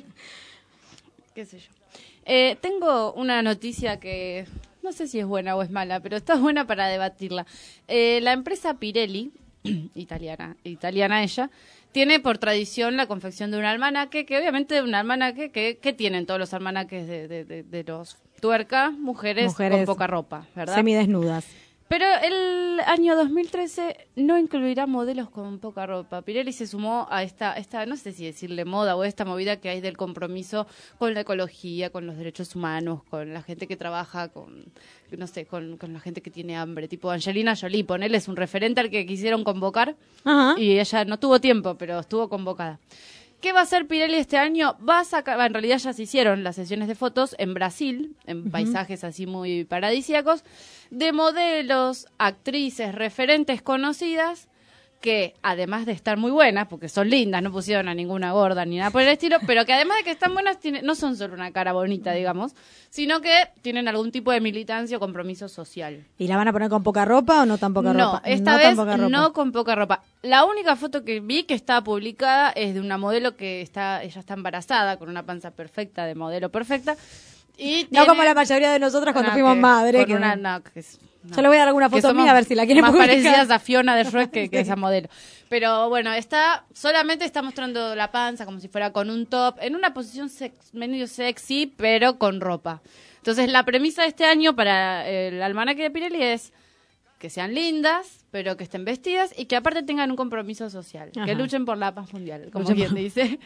¿Qué sé yo? Tengo una noticia que no sé si es buena o es mala, pero está buena para debatirla. La empresa Pirelli, italiana ella, tiene por tradición la confección de un almanaque, que obviamente un almanaque que tienen todos los almanaques de los tuercas, mujeres con poca ropa, ¿verdad? Semidesnudas. Pero el año 2013 no incluirá modelos con poca ropa. Pirelli se sumó a esta, no sé si decirle moda o esta movida que hay del compromiso con la ecología, con los derechos humanos, con la gente que trabaja, con la gente que tiene hambre. Tipo Angelina Jolie, ponele, es un referente al que quisieron convocar. Ajá. Y ella no tuvo tiempo, pero estuvo convocada. ¿Qué va a hacer Pirelli este año? Va a sacar, en realidad ya se hicieron las sesiones de fotos en Brasil, en paisajes así muy paradisíacos, de modelos, actrices, referentes conocidas, que además de estar muy buenas, porque son lindas, no pusieron a ninguna gorda ni nada por el estilo, pero que además de que están buenas, no son solo una cara bonita, digamos, sino que tienen algún tipo de militancia o compromiso social. ¿Y la van a poner con poca ropa o no tan poca ropa? No, esta vez no con poca ropa. La única foto que vi que está publicada es de una modelo que ella está embarazada, con una panza perfecta, de modelo perfecta. Y no como la mayoría de nosotras cuando fuimos madre. Yo le voy a dar alguna foto mía a ver si la quieren publicar. Más parecidas a Fiona de Shrek que esa modelo. Pero bueno, solamente está mostrando la panza como si fuera con un top, en una posición medio sexy, pero con ropa. Entonces la premisa de este año para el almanaque de Pirelli es que sean lindas, pero que estén vestidas y que aparte tengan un compromiso social. Ajá. Que luchen por la paz mundial, como quien dice.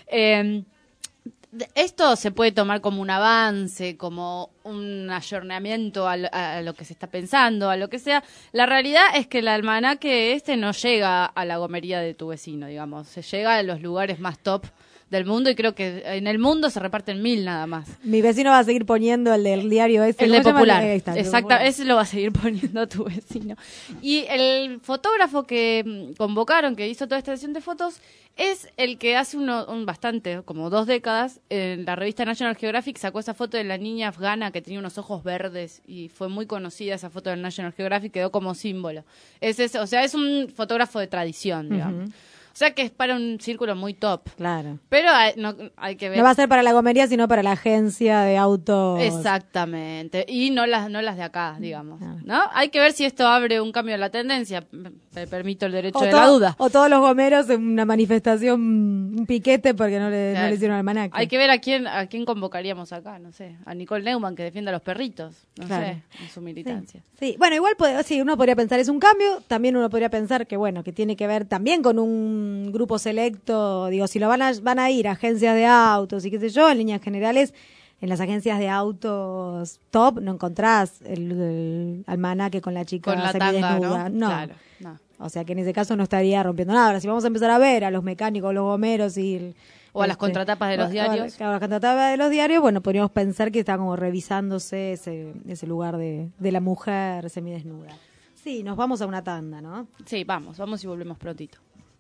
Esto se puede tomar como un avance, como un ayornamiento a lo que se está pensando, a lo que sea. La realidad es que el almanaque no llega a la gomería de tu vecino, digamos. Se llega a los lugares más top del mundo, y creo que en el mundo se reparten 1000 nada más. Mi vecino va a seguir poniendo el del diario ese. El de Popular. Exacto, ese lo va a seguir poniendo tu vecino. Y el fotógrafo que convocaron, que hizo toda esta sesión de fotos, es el que hace como 2 décadas, en la revista National Geographic sacó esa foto de la niña afgana que tenía unos ojos verdes, y fue muy conocida esa foto del National Geographic, quedó como símbolo. Es un fotógrafo de tradición, digamos. O sea que es para un círculo muy top. Claro. Pero hay que ver. No va a ser para la gomería, sino para la agencia de autos. Exactamente. Y no las de acá, digamos. ¿No? Hay que ver si esto abre un cambio en la tendencia. Me permito el derecho de la duda. O todos los gomeros en una manifestación, un piquete porque no le hicieron almanaque. Hay que ver a quién convocaríamos acá, no sé. A Nicole Neumann, que defienda a los perritos. No sé, en su militancia. Sí. Bueno, igual uno podría pensar es un cambio. También uno podría pensar que tiene que ver también con un grupo selecto, digo, si lo van a ir a agencias de autos y qué sé yo, en líneas generales, en las agencias de autos top no encontrás el almanaque con la chica con la semidesnuda, ¿no? Claro, no. O sea que en ese caso no estaría rompiendo nada. Ahora, si vamos a empezar a ver a los mecánicos, los gomeros o a las contratapas de los diarios. A las contratapas de los diarios, podríamos pensar que está como revisándose ese lugar de la mujer semidesnuda. Sí, nos vamos a una tanda, ¿no? Sí, vamos y volvemos prontito.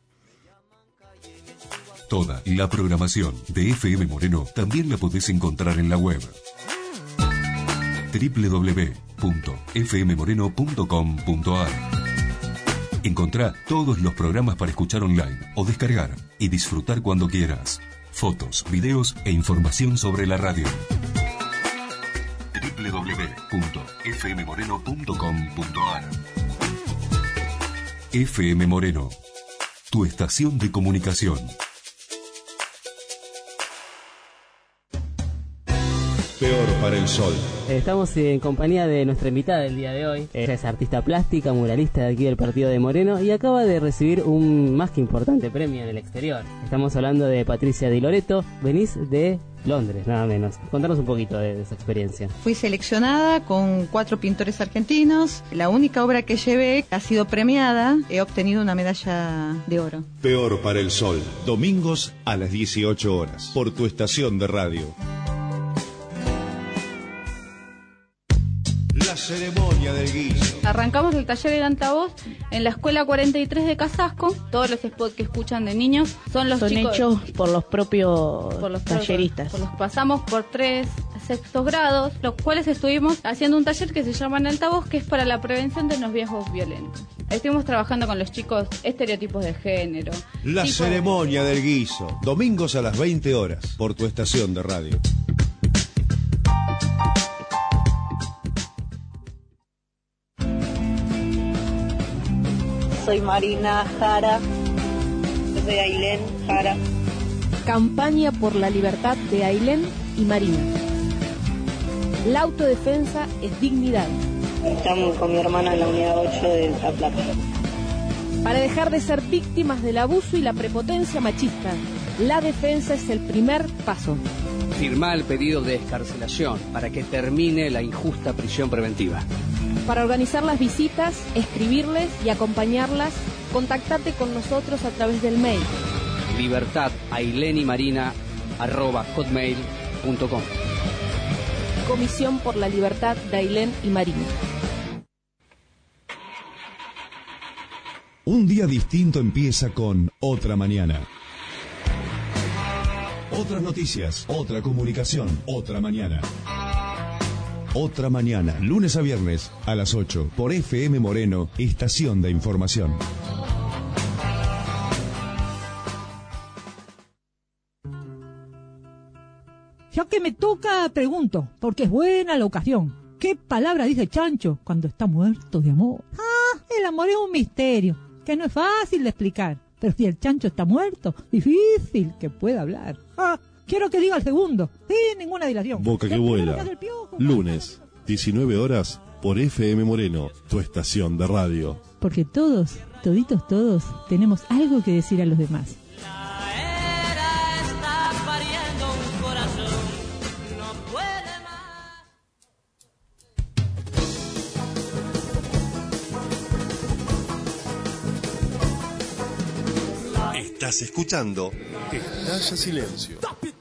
Toda la programación de FM Moreno también la podés encontrar en la web www.fmmoreno.com.ar. Encontrá todos los programas para escuchar online o descargar y disfrutar cuando quieras. Fotos, videos e información sobre la radio. www.fmmoreno.com.ar. FM Moreno, tu estación de comunicación. Peor para el sol. Estamos en compañía de nuestra invitada del día de hoy. Ella es artista plástica, muralista de aquí del partido de Moreno y acaba de recibir un más que importante premio en el exterior. Estamos hablando de Patricia Di Loreto. Venís de Londres, nada menos. Contanos un poquito de esa experiencia. Fui seleccionada con 4 pintores argentinos. La única obra que llevé ha sido premiada. He obtenido una medalla de oro. Peor para el sol. Domingos a las 18 horas. Por tu estación de radio. La ceremonia del guiso. Arrancamos el taller en altavoz en la escuela 43 de Casasco. Todos los spots que escuchan de niños son chicos hechos por los propios talleristas. Pasamos por 3 sextos grados, los cuales estuvimos haciendo un taller que se llama en altavoz, que es para la prevención de noviazgos violentos. Estuvimos trabajando con los chicos estereotipos de género. La ceremonia del guiso. Domingos a las 20 horas. Por tu estación de radio. Soy Marina Jara, yo soy Ailén Jara. Campaña por la libertad de Ailén y Marina. La autodefensa es dignidad. Estamos con mi hermana en la unidad 8 de La Plata. Para dejar de ser víctimas del abuso y la prepotencia machista, la defensa es el primer paso. Firmá el pedido de excarcelación para que termine la injusta prisión preventiva. Para organizar las visitas, escribirles y acompañarlas, contactate con nosotros a través del mail libertadailenymarina@hotmail.com. Comisión por la Libertad de Ailén y Marina. Un día distinto empieza con Otra Mañana. Otras noticias, otra comunicación, otra mañana. Otra Mañana, lunes a viernes a las 8 por FM Moreno, estación de información. Ya que me toca, pregunto, porque es buena la ocasión. ¿Qué palabra dice Chancho cuando está muerto de amor? El amor es un misterio, que no es fácil de explicar. Pero si el Chancho está muerto, difícil que pueda hablar. Quiero que diga el segundo, sin ninguna dilación. Boca que vuela. Lunes, 19 horas, por FM Moreno, tu estación de radio. Porque todos, toditos todos, tenemos algo que decir a los demás. Estás escuchando Estalla Silencio.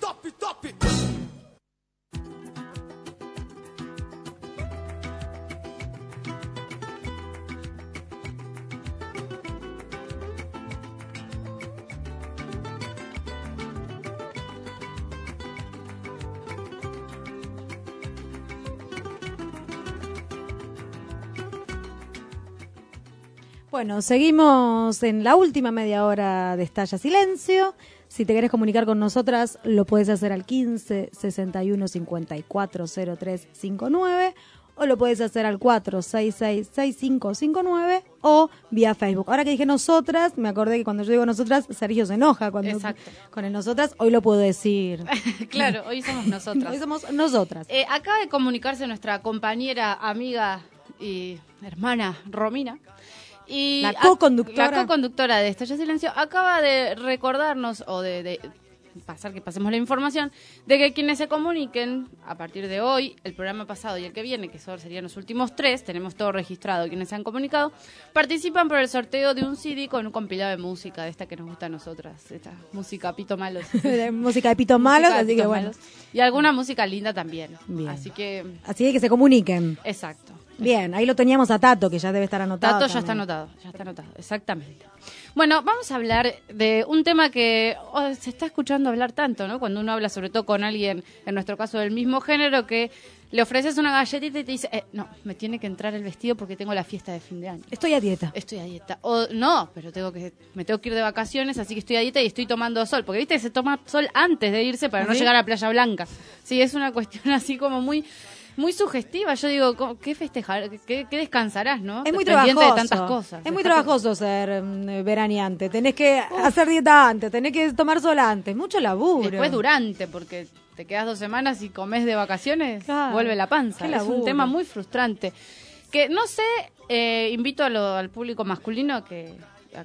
Bueno, seguimos en la última media hora de Estalla Silencio. Si te querés comunicar con nosotras, lo puedes hacer al 15 61 54 03 59 o lo puedes hacer al 466 6559 o vía Facebook. Ahora que dije nosotras, me acordé que cuando yo digo nosotras, Sergio se enoja cuando con el nosotras. Hoy lo puedo decir. Claro, hoy somos nosotras. Hoy somos nosotras. Acaba de comunicarse nuestra compañera, amiga y hermana Romina. Y la co-conductora de Estalla Silencio acaba de recordarnos o de pasar que pasemos la información de que quienes se comuniquen a partir de hoy, el programa pasado y el que viene, que serían los últimos 3, tenemos todo registrado, quienes se han comunicado, participan por el sorteo de un CD con un compilado de música de esta que nos gusta a nosotras, esta música Pito Malos. Música de Pito Malos, así que bueno. Y alguna música linda también. Bien. Así que que se comuniquen. Exacto. Bien, ahí lo teníamos a Tato, que ya debe estar anotado. Tato ya está anotado, exactamente. Bueno, vamos a hablar de un tema que se está escuchando hablar tanto, ¿no? Cuando uno habla sobre todo con alguien, en nuestro caso del mismo género, que le ofreces una galletita y te dice, no, me tiene que entrar el vestido porque tengo la fiesta de fin de año. Estoy a dieta. O no, pero me tengo que ir de vacaciones, así que estoy a dieta y estoy tomando sol. Porque viste que se toma sol antes de irse para no llegar a Playa Blanca. Sí, es una cuestión así como muy sugestiva. Yo digo, ¿qué festejar? ¿Qué descansarás, no? Es muy Pendiente trabajoso. de tantas cosas. Es muy trabajoso ser veraneante. Tenés que hacer dieta antes, tenés que tomar sol antes. Mucho laburo. Después durante, porque te quedas 2 semanas y comés de vacaciones, vuelve la panza. Es un tema muy frustrante. Que no sé, invito al público masculino a que,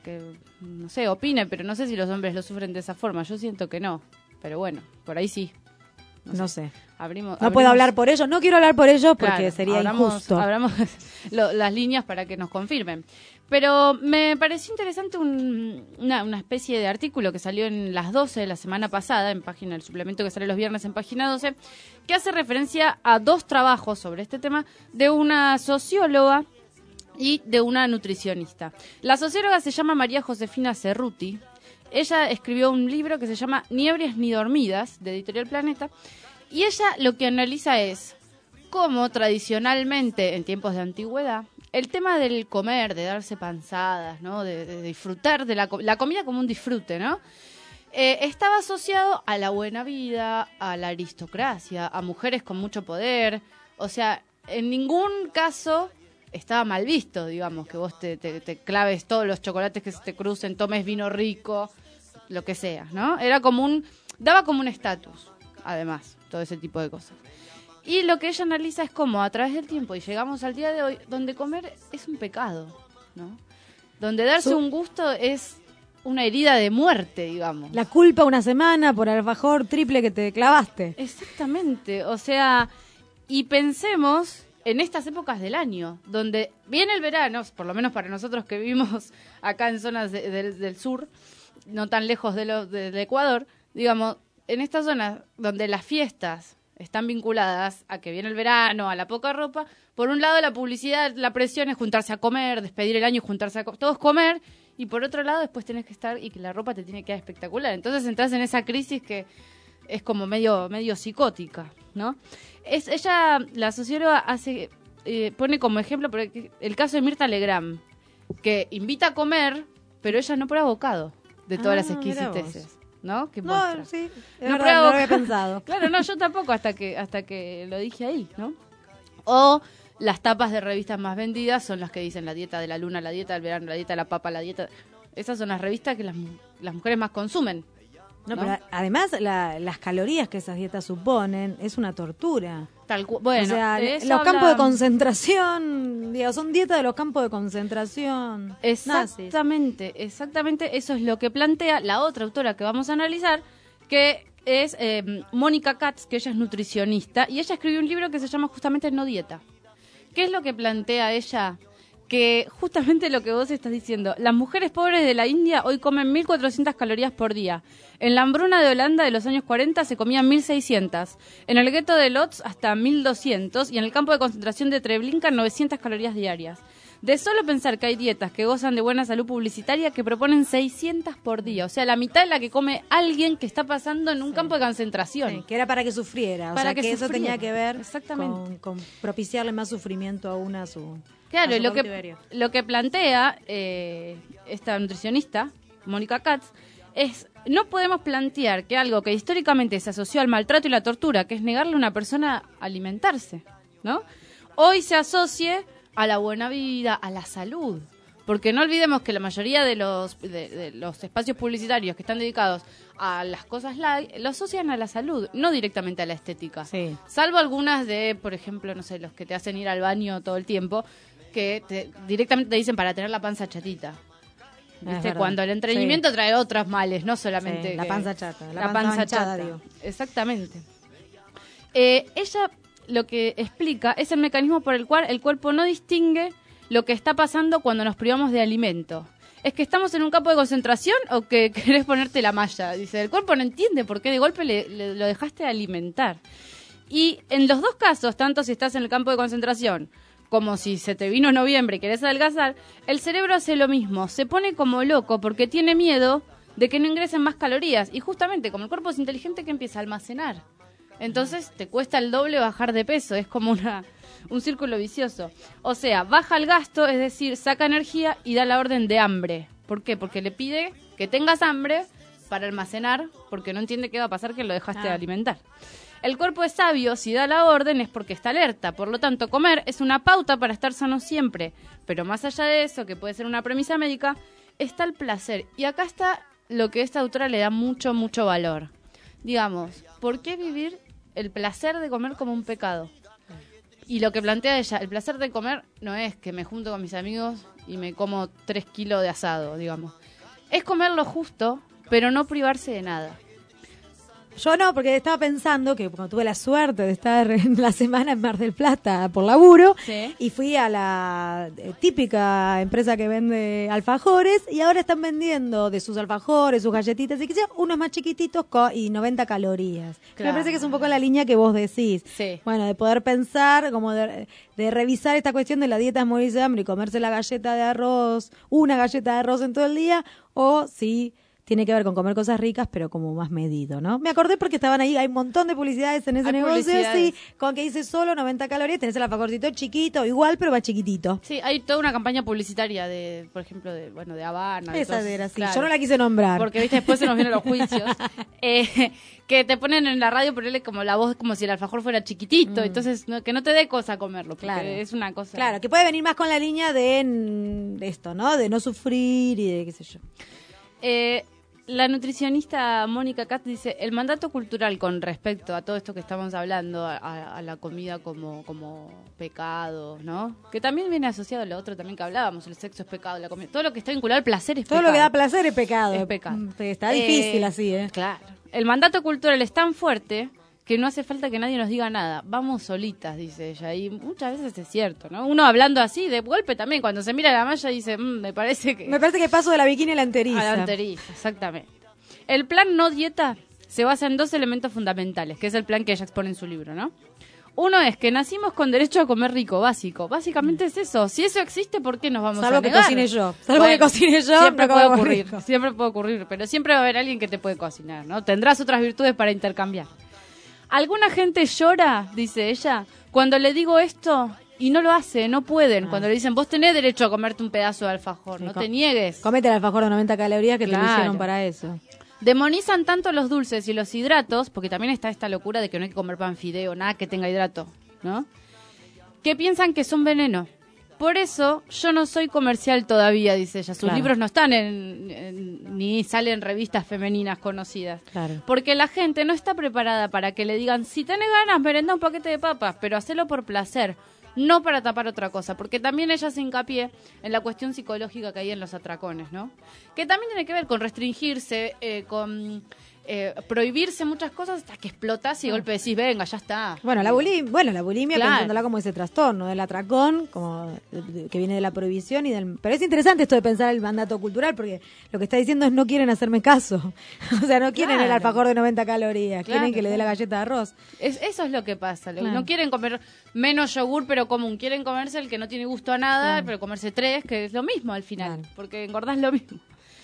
no sé, opine, pero no sé si los hombres lo sufren de esa forma. Yo siento que no. Pero bueno, por ahí sí. No sé. No puedo hablar por ellos, no quiero hablar por ellos porque sería injusto. Abramos las líneas para que nos confirmen. Pero me pareció interesante una especie de artículo que salió en las 12 de la semana pasada, el suplemento que sale los viernes en página 12, que hace referencia a 2 trabajos sobre este tema de una socióloga y de una nutricionista. La socióloga se llama María Josefina Cerruti. Ella escribió un libro que se llama Ni ebrias ni dormidas, de Editorial Planeta, y ella lo que analiza es cómo tradicionalmente, en tiempos de antigüedad, el tema del comer, de darse panzadas, ¿no? de disfrutar de la comida como un disfrute, ¿no? Estaba asociado a la buena vida, a la aristocracia, a mujeres con mucho poder. O sea, en ningún caso estaba mal visto, digamos, que vos te claves todos los chocolates que se te crucen, tomes vino rico, lo que sea, ¿no? Daba como un estatus, además, todo ese tipo de cosas. Y lo que ella analiza es cómo a través del tiempo, y llegamos al día de hoy, donde comer es un pecado, ¿no? Donde darse un gusto es una herida de muerte, digamos. La culpa una semana por el alfajor triple que te clavaste. Exactamente, o sea, y pensemos en estas épocas del año, donde viene el verano, por lo menos para nosotros que vivimos acá en zonas del sur, no tan lejos del Ecuador, digamos, en estas zonas donde las fiestas están vinculadas a que viene el verano, a la poca ropa, por un lado la publicidad, la presión es juntarse a comer, despedir el año y juntarse todos comer, y por otro lado después tenés que estar y que la ropa te tiene que quedar espectacular. Entonces entras en esa crisis que es como medio psicótica, ¿no? Ella, la socióloga, pone como ejemplo el caso de Mirta Legrand, que invita a comer, pero ella no prueba bocado de todas las exquisiteces, ¿no? Que muestra. Sí, no lo había pensado. Claro, no, yo tampoco hasta que lo dije ahí, ¿no? O las tapas de revistas más vendidas son las que dicen la dieta de la luna, la dieta del verano, la dieta de la papa, la dieta... Esas son las revistas que las mujeres más consumen. No, pero además las calorías que esas dietas suponen es una tortura. Bueno, o sea, los campos de concentración, digo, son dietas de los campos de concentración. Exactamente, eso es lo que plantea la otra autora que vamos a analizar, que es Mónica Katz, que ella es nutricionista, y ella escribió un libro que se llama justamente No Dieta. ¿Qué es lo que plantea ella? que justamente lo que vos estás diciendo, las mujeres pobres de la India hoy comen 1.400 calorías por día. En la hambruna de Holanda de los años 40 se comían 1.600. En el gueto de Lodz hasta 1.200 y en el campo de concentración de Treblinka 900 calorías diarias. De solo pensar que hay dietas que gozan de buena salud publicitaria que proponen 600 por día. O sea, la mitad de la que come alguien que está pasando en un campo de concentración. Sí, que era para que sufriera. Para o sea, que eso sufriera. tenía que ver Exactamente. con propiciarle más sufrimiento aún a su Claro, a su lo cautiverio. que plantea esta nutricionista, Mónica Katz, es no podemos plantear que algo que históricamente se asoció al maltrato y la tortura, que es negarle a una persona alimentarse, ¿no? Hoy se asocie a la buena vida, a la salud. Porque no olvidemos que la mayoría de los espacios publicitarios que están dedicados a las cosas light, lo asocian a la salud, no directamente a la estética. Sí. Salvo algunas de, por ejemplo, no sé, los que te hacen ir al baño todo el tiempo, que directamente te dicen para tener la panza chatita. ¿Viste? Cuando el entrenamiento trae otros males, no solamente... Sí, la panza chata. La panza chata, digo. Exactamente. Ella lo que explica es el mecanismo por el cual el cuerpo no distingue lo que está pasando cuando nos privamos de alimento. ¿Es que estamos en un campo de concentración o que querés ponerte la malla? Dice, el cuerpo no entiende por qué de golpe lo dejaste de alimentar. Y en los dos casos, tanto si estás en el campo de concentración como si se te vino noviembre y querés adelgazar, el cerebro hace lo mismo, se pone como loco porque tiene miedo de que no ingresen más calorías. Y justamente, como el cuerpo es inteligente, que empieza a almacenar. Entonces te cuesta el doble bajar de peso, es como un círculo vicioso. O sea, baja el gasto, es decir, saca energía y da la orden de hambre. ¿Por qué? Porque le pide que tengas hambre para almacenar, porque no entiende qué va a pasar que lo dejaste de alimentar. El cuerpo es sabio, si da la orden es porque está alerta, por lo tanto comer es una pauta para estar sano siempre. Pero más allá de eso, que puede ser una premisa médica, está el placer. Y acá está lo que esta autora le da mucho, mucho valor. Digamos, ¿por qué vivir el placer de comer como un pecado? Y lo que plantea ella, el placer de comer no es que me junto con mis amigos y me como 3 kilos de asado, digamos. Es comer lo justo, pero no privarse de nada. Yo no, porque estaba pensando que cuando tuve la suerte de estar en la semana en Mar del Plata por laburo, Sí. y fui a la típica empresa que vende alfajores, y ahora están vendiendo de sus alfajores, sus galletitas, y que sean unos más chiquititos y 90 calorías. Claro. Me parece que es un poco la línea que vos decís. Sí. Bueno, de poder pensar, como de revisar esta cuestión de la dieta morirse de hambre y comerse la galleta de arroz, una galleta de arroz en todo el día, o si tiene que ver con comer cosas ricas, pero como más medido, ¿no? Me acordé porque estaban ahí, hay un montón de publicidades en ese Hay negocio, publicidades. sí, con que dice solo 90 calorías, tenés el alfajorcito chiquito, igual, pero más chiquitito. Sí, hay toda una campaña publicitaria de, por ejemplo, de Habana. de Esa todos- era así, claro. yo no la quise nombrar. Porque, viste, después se nos vienen los juicios. Que te ponen en la radio ponerle como la voz como si el alfajor fuera chiquitito. Entonces, que no te dé cosa comerlo, porque Claro. es una cosa... Claro, que puede venir más con la línea de esto, ¿no? De no sufrir y de qué sé yo. La nutricionista Mónica Katz dice, el mandato cultural con respecto a todo esto que estamos hablando, a la comida como pecado, ¿no? Que también viene asociado a lo otro también que hablábamos, el sexo es pecado, la comida, todo lo que está vinculado al placer es Todo pecado. lo que da placer es pecado. Es pecado. Está difícil así, ¿eh? Claro. El mandato cultural es tan fuerte que no hace falta que nadie nos diga nada. Vamos solitas, dice ella. Y muchas veces es cierto, ¿no? Uno hablando así, de golpe también, cuando se mira la malla dice, me parece que paso de la bikini a la enteriza. A la enteriza, exactamente. El plan no dieta se basa en 2 elementos fundamentales, que es el plan que ella expone en su libro, ¿no? Uno es que nacimos con derecho a comer rico, básico. Básicamente es eso. Si eso existe, ¿por qué nos vamos Salvo a que negar? cocine yo. Salvo que cocine yo, Siempre no puede comemos ocurrir. rico. Siempre puede ocurrir. Pero siempre va a haber alguien que te puede cocinar, ¿no? Tendrás otras virtudes para intercambiar. Alguna gente llora, dice ella, cuando le digo esto y no lo hace, no pueden. Cuando le dicen, vos tenés derecho a comerte un pedazo de alfajor, no te niegues. Comete el alfajor de 90 calorías que te lo Claro. hicieron para eso. Demonizan tanto los dulces y los hidratos, porque también está esta locura de que no hay que comer pan fideo, nada que tenga hidrato, ¿no? Que piensan que son veneno. Por eso yo no soy comercial todavía, dice ella. Sus Claro. libros no están ni salen en revistas femeninas conocidas. Claro. Porque la gente no está preparada para que le digan, si tenés ganas, merenda un paquete de papas, pero hacelo por placer, no para tapar otra cosa. Porque también ella se hincapié en la cuestión psicológica que hay en los atracones, ¿no? Que también tiene que ver con restringirse, con prohibirse muchas cosas hasta que explotás y de golpe decís, venga, ya está. Bueno, la bulimia, Claro. pensándola como ese trastorno del atracón, como que viene de la prohibición pero es interesante esto de pensar el mandato cultural, porque lo que está diciendo es no quieren hacerme caso. O sea, no quieren el alfajor de 90 calorías, quieren que le dé la galleta de arroz. Eso es lo que pasa. Claro. No quieren comer menos yogur, pero común. Quieren comerse el que no tiene gusto a nada, Claro. pero comerse 3, que es lo mismo al final, porque engordás lo mismo.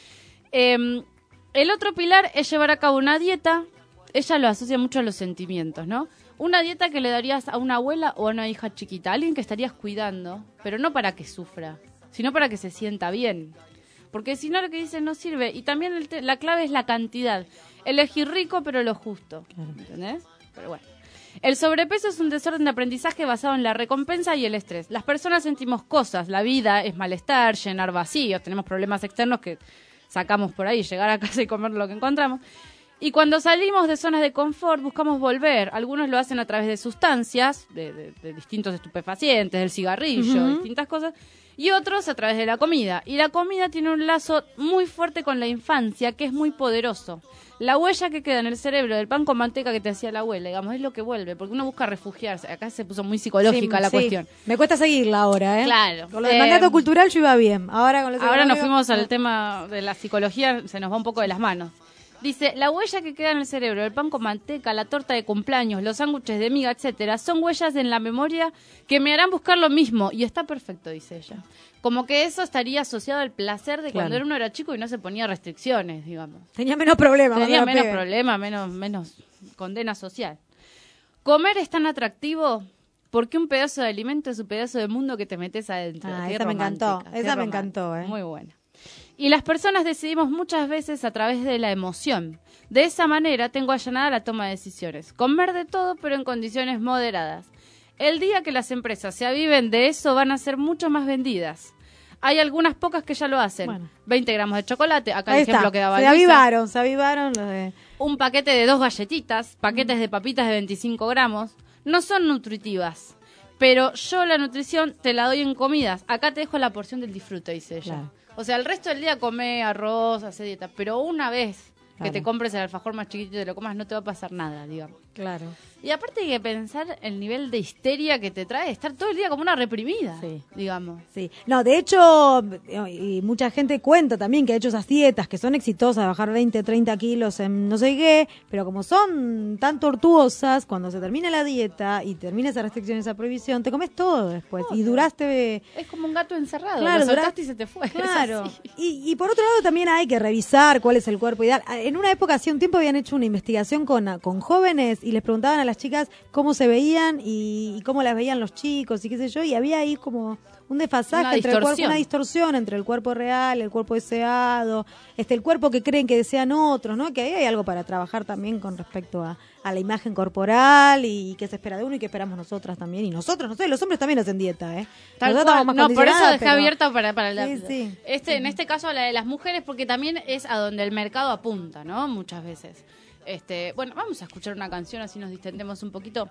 El otro pilar es llevar a cabo una dieta. Ella lo asocia mucho a los sentimientos, ¿no? Una dieta que le darías a una abuela o a una hija chiquita, a alguien que estarías cuidando, pero no para que sufra, sino para que se sienta bien. Porque si no, lo que dice no sirve. Y también la clave es la cantidad. Elegir rico, pero lo justo. ¿Entendés? Pero bueno. El sobrepeso es un desorden de aprendizaje basado en la recompensa y el estrés. Las personas sentimos cosas. La vida es malestar, llenar vacíos. Tenemos problemas externos que sacamos por ahí, llegar a casa y comer lo que encontramos. Y cuando salimos de zonas de confort, buscamos volver. Algunos lo hacen a través de sustancias, de distintos estupefacientes, del cigarrillo, distintas cosas. Y otros a través de la comida. Y la comida tiene un lazo muy fuerte con la infancia, que es muy poderoso. La huella que queda en el cerebro del pan con manteca que te hacía la abuela, digamos, es lo que vuelve, porque uno busca refugiarse. Acá se puso muy psicológica la cuestión. Me cuesta seguirla ahora, ¿eh? Claro. Con lo del mandato cultural yo iba bien. Ahora nos fuimos al tema de la psicología, se nos va un poco de las manos. Dice, la huella que queda en el cerebro, el pan con manteca, la torta de cumpleaños, los sándwiches de miga, etcétera, son huellas en la memoria que me harán buscar lo mismo. Y está perfecto, dice ella. Como que eso estaría asociado al placer de cuando uno era chico y no se ponía restricciones, digamos. Tenía menos problemas. Tenía menos problemas, menos condena social. Comer es tan atractivo porque un pedazo de alimento es un pedazo de mundo que te metes adentro. Esa me encantó, me encantó. Muy buena. Y las personas decidimos muchas veces a través de la emoción. De esa manera tengo allanada la toma de decisiones. Comer de todo, pero en condiciones moderadas. El día que las empresas se aviven de eso, van a ser mucho más vendidas. Hay algunas pocas que ya lo hacen. Bueno. 20 gramos de chocolate. Acá el ejemplo que daba Luisa. Se avivaron los de... Un paquete de 2 galletitas, paquetes de papitas de 25 gramos. No son nutritivas. Pero yo la nutrición te la doy en comidas. Acá te dejo la porción del disfrute, dice ella. Claro. O sea, el resto del día come arroz, hace dieta. Pero una vez que te compres el alfajor más chiquito y te lo comas, no te va a pasar nada, digamos. Claro. Y aparte hay que pensar el nivel de histeria que te trae estar todo el día como una reprimida, digamos. Sí. No, de hecho, y mucha gente cuenta también que ha hecho esas dietas que son exitosas, bajar 20, 30 kilos en no sé qué, pero como son tan tortuosas, cuando se termina la dieta y termina esa restricción, esa prohibición, te comes todo después. Y duraste... Es como un gato encerrado, claro, lo soltaste y se te fue. Claro. Y por otro lado también hay que revisar cuál es el cuerpo ideal. En una época, hace un tiempo, habían hecho una investigación con jóvenes y les preguntaban a las chicas cómo se veían y cómo las veían los chicos y qué sé yo, y había ahí como un desfasaje entre el cuerpo, una distorsión entre el cuerpo real, el cuerpo deseado, el cuerpo que creen que desean otros, ¿no? Que ahí hay algo para trabajar también con respecto a la imagen corporal y qué se espera de uno y qué esperamos nosotras también. Y nosotros, no sé, los hombres también hacen dieta, ¿eh? Tal cual. No, por eso dejé abierta para la... Sí. En este caso la de las mujeres, porque también es a donde el mercado apunta, ¿no? Muchas veces. Bueno, vamos a escuchar una canción, así nos distendemos un poquito.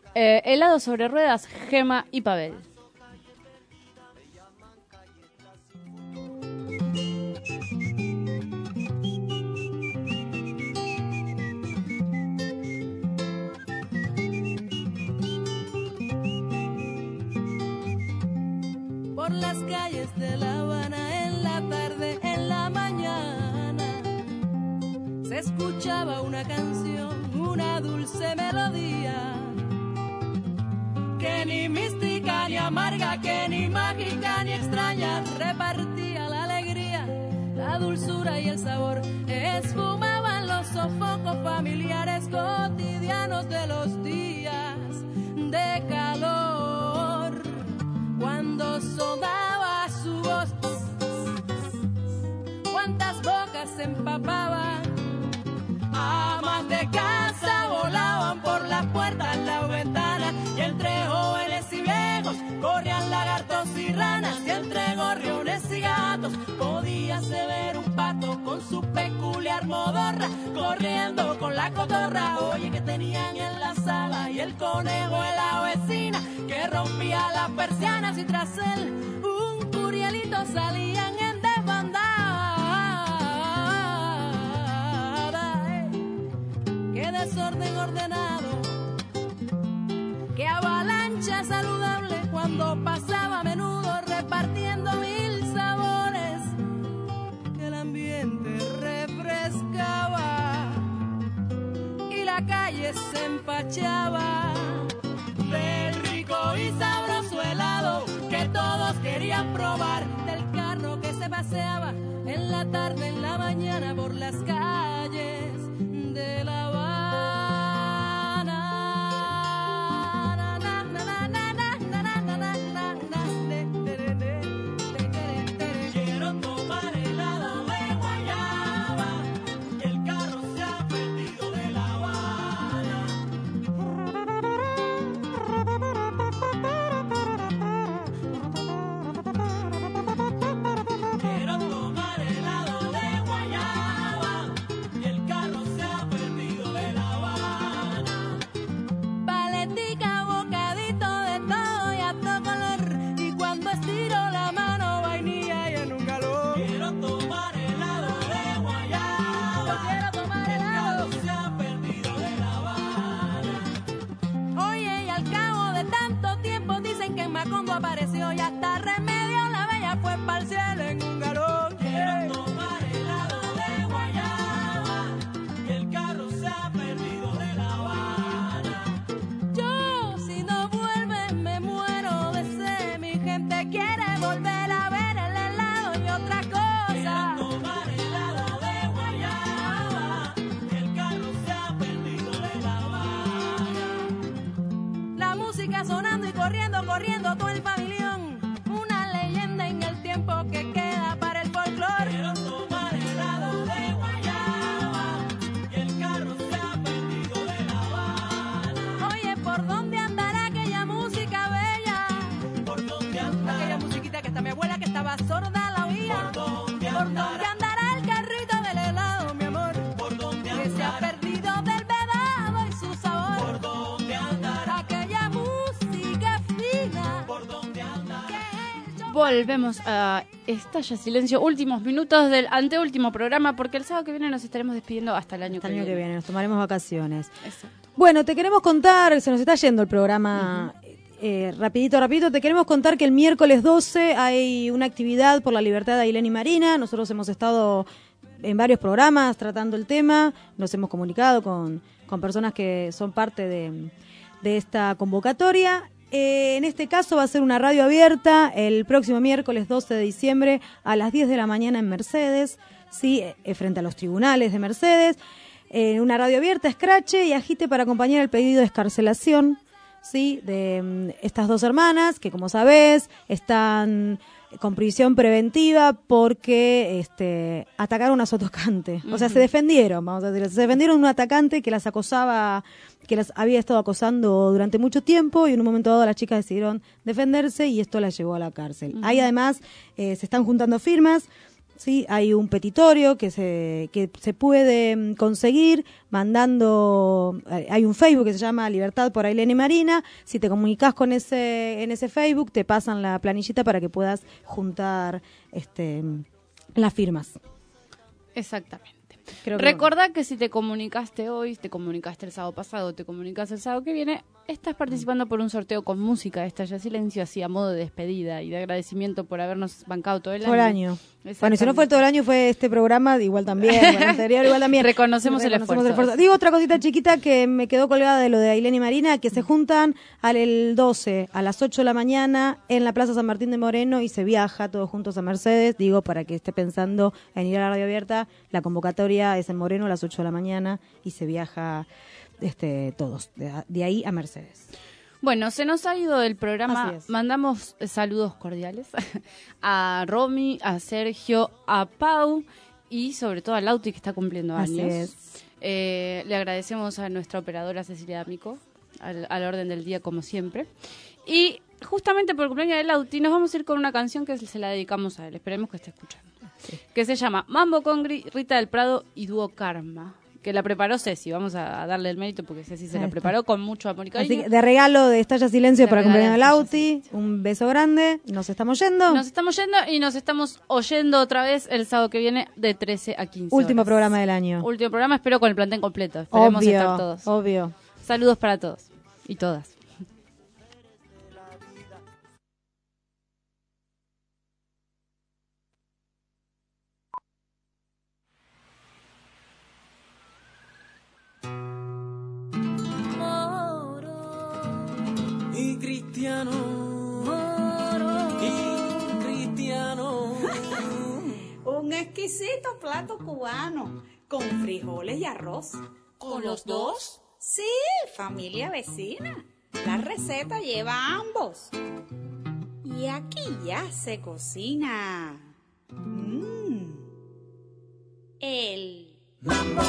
Helado sobre ruedas, Gema y Pavel. Por las calles de La Habana, en la tarde, en la mañana, se escuchaba una canción, una dulce melodía, que ni mística ni amarga, que ni mágica ni extraña, repartía la alegría, la dulzura y el sabor, esfumaban los sofocos familiares cotidianos de los días de calor. Cuando sonaba su voz, cuántas bocas se empapaban, amas de casa volaban por las puertas, las ventanas, y entre jóvenes y viejos corrían lagartos y ranas, y entre gorriones y gatos podíase ver un pato con su peculiar modorra, corriendo con la cotorra. Oye, que tenían en la sala y el conejo en la vecina, que rompía las persianas y tras él un curielito salían en desbandada. qué desorden ordenado, qué avalancha saludable cuando pasaba a menudo repartiendo 1000 sabores que el ambiente refrescaba y la calle se empachaba del rico y sabroso helado que todos querían probar, del carro que se paseaba en la tarde, en la mañana por las calles de La Habana. Quiero tomar helado de guayaba, y el carro se ha perdido de La Habana. Quiero tomar helado de guayaba, y el carro se ha perdido de La Habana. Paletica, bocadito de todo y a todo color, y cuando estiro la mano vainilla y en un galón. Quiero tomar helado de guayaba, quiero tomar helado, el carro se ha perdido de La Habana. Oye, y al cabo de tanto tiempo dicen que en Macondo apareció y hasta Remedio la bella fue pa'l cielo en un galón. Quiero tomar helado de guayaba, y el carro se ha perdido de La Habana. Yo, si no vuelve, me muero de sed. Mi gente quiere volver a ver el helado y otra cosa. Quiero tomar helado de guayaba, y el carro se ha perdido de La Habana. La música sonando y corriendo, corriendo todo el pabellón. Una leyenda en el tiempo que queda para el folclor. Quiero tomar helado de guayaba, y el carro se ha perdido de La Habana. Oye, ¿por dónde andará aquella música bella? ¿Por dónde andará? Aquella musiquita que hasta mi abuela que estaba sorda la oía. ¿Por dónde andará el carrito del helado, mi amor? ¿Por dónde andará? Que se ha perdido del vedado y su sabor. ¿Por dónde andará? Aquella música fina. ¿Por dónde andará? Volvemos a Estalla Silencio, últimos minutos del anteúltimo programa, porque el sábado que viene nos estaremos despidiendo hasta el año Hasta que el año viene. que viene, nos tomaremos vacaciones. Exacto. Bueno, te queremos contar, se nos está yendo el programa rapidito, te queremos contar que el miércoles 12 hay una actividad por la libertad de Ailén y Marina. Nosotros hemos estado en varios programas tratando el tema, nos hemos comunicado con personas que son parte de esta convocatoria. En este caso va a ser una radio abierta el próximo miércoles 12 de diciembre a las 10 de la mañana en Mercedes, ¿sí? Frente a los tribunales de Mercedes. Una radio abierta, escrache y agite para acompañar el pedido de excarcelación, ¿sí? De estas dos hermanas que, como sabés, están con prisión preventiva porque atacaron a su atacante. O sea, se defendieron, vamos a decir, se defendieron de un atacante que las acosaba, que las había estado acosando durante mucho tiempo, y en un momento dado las chicas decidieron defenderse y esto las llevó a la cárcel. Ahí además se están juntando firmas. Sí, hay un petitorio que se puede conseguir mandando, hay un Facebook que se llama Libertad por Ailén y Marina. Si te comunicas con en ese Facebook, te pasan la planillita para que puedas juntar las firmas. Exactamente. Creo que Recordá que si te comunicaste hoy, te comunicaste el sábado pasado, te comunicas el sábado que viene, estás participando por un sorteo con música de Estalla Silencio, así a modo de despedida y de agradecimiento por habernos bancado todo el año. Bueno, y si no fue todo el año, fue este programa, igual también, bueno, anterior, igual también. Reconocemos el esfuerzo. Digo otra cosita chiquita que me quedó colgada de lo de Ailén y Marina, que se juntan el 12 a las 8 de la mañana en la Plaza San Martín de Moreno y se viaja todos juntos a Mercedes. Digo, para que esté pensando en ir a la radio abierta, la convocatoria es en Moreno a las 8 de la mañana y se viaja todos, de ahí a Mercedes. Bueno, se nos ha ido el programa. Así es. Mandamos saludos cordiales a Romy, a Sergio, a Pau y sobre todo a Lauti, que está cumpliendo años. Así es. Le agradecemos a nuestra operadora Cecilia D'Amico, al orden del día como siempre. Y justamente por el cumpleaños de Lauti nos vamos a ir con una canción que se la dedicamos a él. Esperemos que esté escuchando. Sí. Que se llama Mambo con Rita del Prado y Dúo Karma. que la preparó Ceci. Vamos a darle el mérito porque Ceci se la preparó con mucho amor y cariño. Así que de regalo de Estalla Silencio para el cumpleaños de Lauti, un beso grande. Nos estamos yendo. Nos estamos yendo y nos estamos oyendo otra vez el sábado que viene de 13 a 15 Último horas. programa del año. Último programa, espero con el plantel completo. Esperemos estar todos. Obvio. Saludos para todos y todas. Y Cristiano, y Cristiano, un exquisito plato cubano con frijoles y arroz. ¿Con los dos? Sí, familia vecina. La receta lleva ambos. Y aquí ya se cocina. El mambo.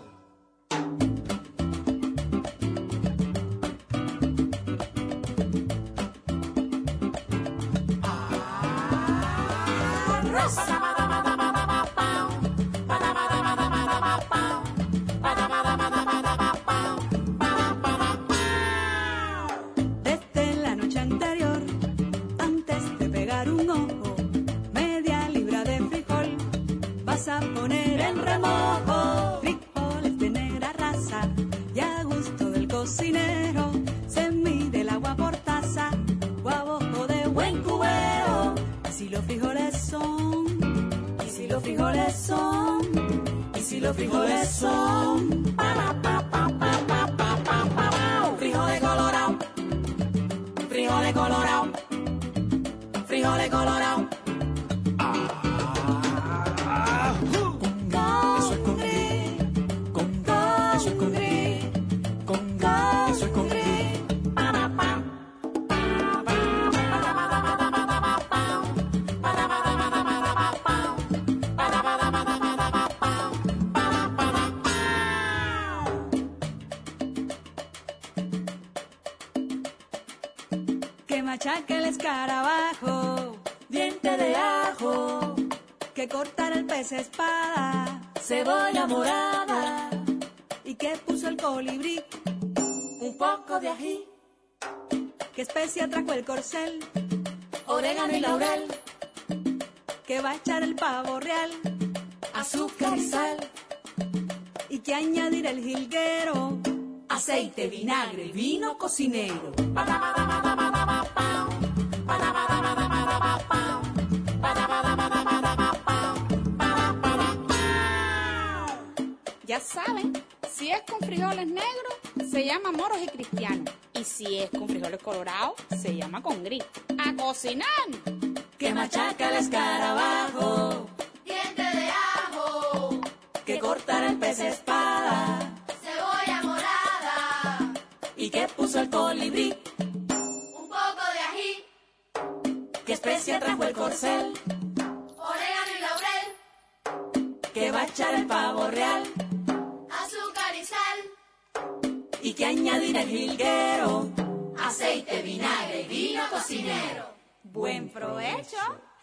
Desde la noche anterior, antes de pegar un ojo, media libra de frijol vas a poner en remojo. Frijoles de negra raza y a gusto del cocinero, se mide el agua por taza o a bojo de buen cubero. Y si los frijoles son, y si los frijoles son, y si los frijoles son, frijoles colorado, frijoles colorado, frijoles colorado. Eso es con gris, eso es con gris, eso es con gris. Que machaque el escarabajo, diente de ajo, que cortar el pez espada, cebolla morada, y que puso el colibrí, un poco de ají, que especia trajo el corcel, orégano y laurel, que va a echar el pavo real, azúcar y sal, y que añadir el jilguero, aceite, vinagre, vino cocinero. Ya saben, si es con frijoles negros, se llama moros y cristianos. Y si es con frijoles colorados, se llama con gris. ¡A cocinar! Que machaca el escarabajo, diente de ajo, que cortar el pez espada, cebolla morada, y que puso el colibrí, un poco de ají, que especia trajo el corcel, orégano y laurel, que va a echar el pavo real, azúcar y sal, y que añadir el jilguero, aceite, vinagre, vino cocinero. ¡Buen provecho!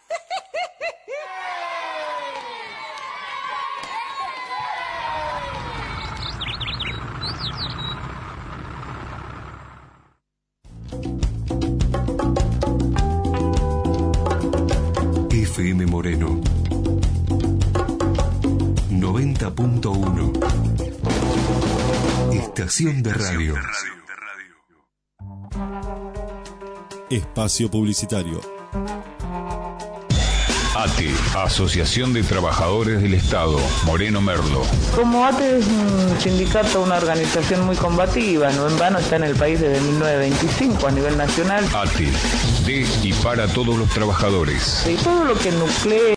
FM Moreno 90.1 Estación de Radio. Espacio publicitario. ATE, Asociación de Trabajadores del Estado, Moreno Merlo. Como ATE es un sindicato, una organización muy combativa, no en vano está en el país desde 1925 a nivel nacional. ATE, de y para todos los trabajadores. Y todo lo que nuclee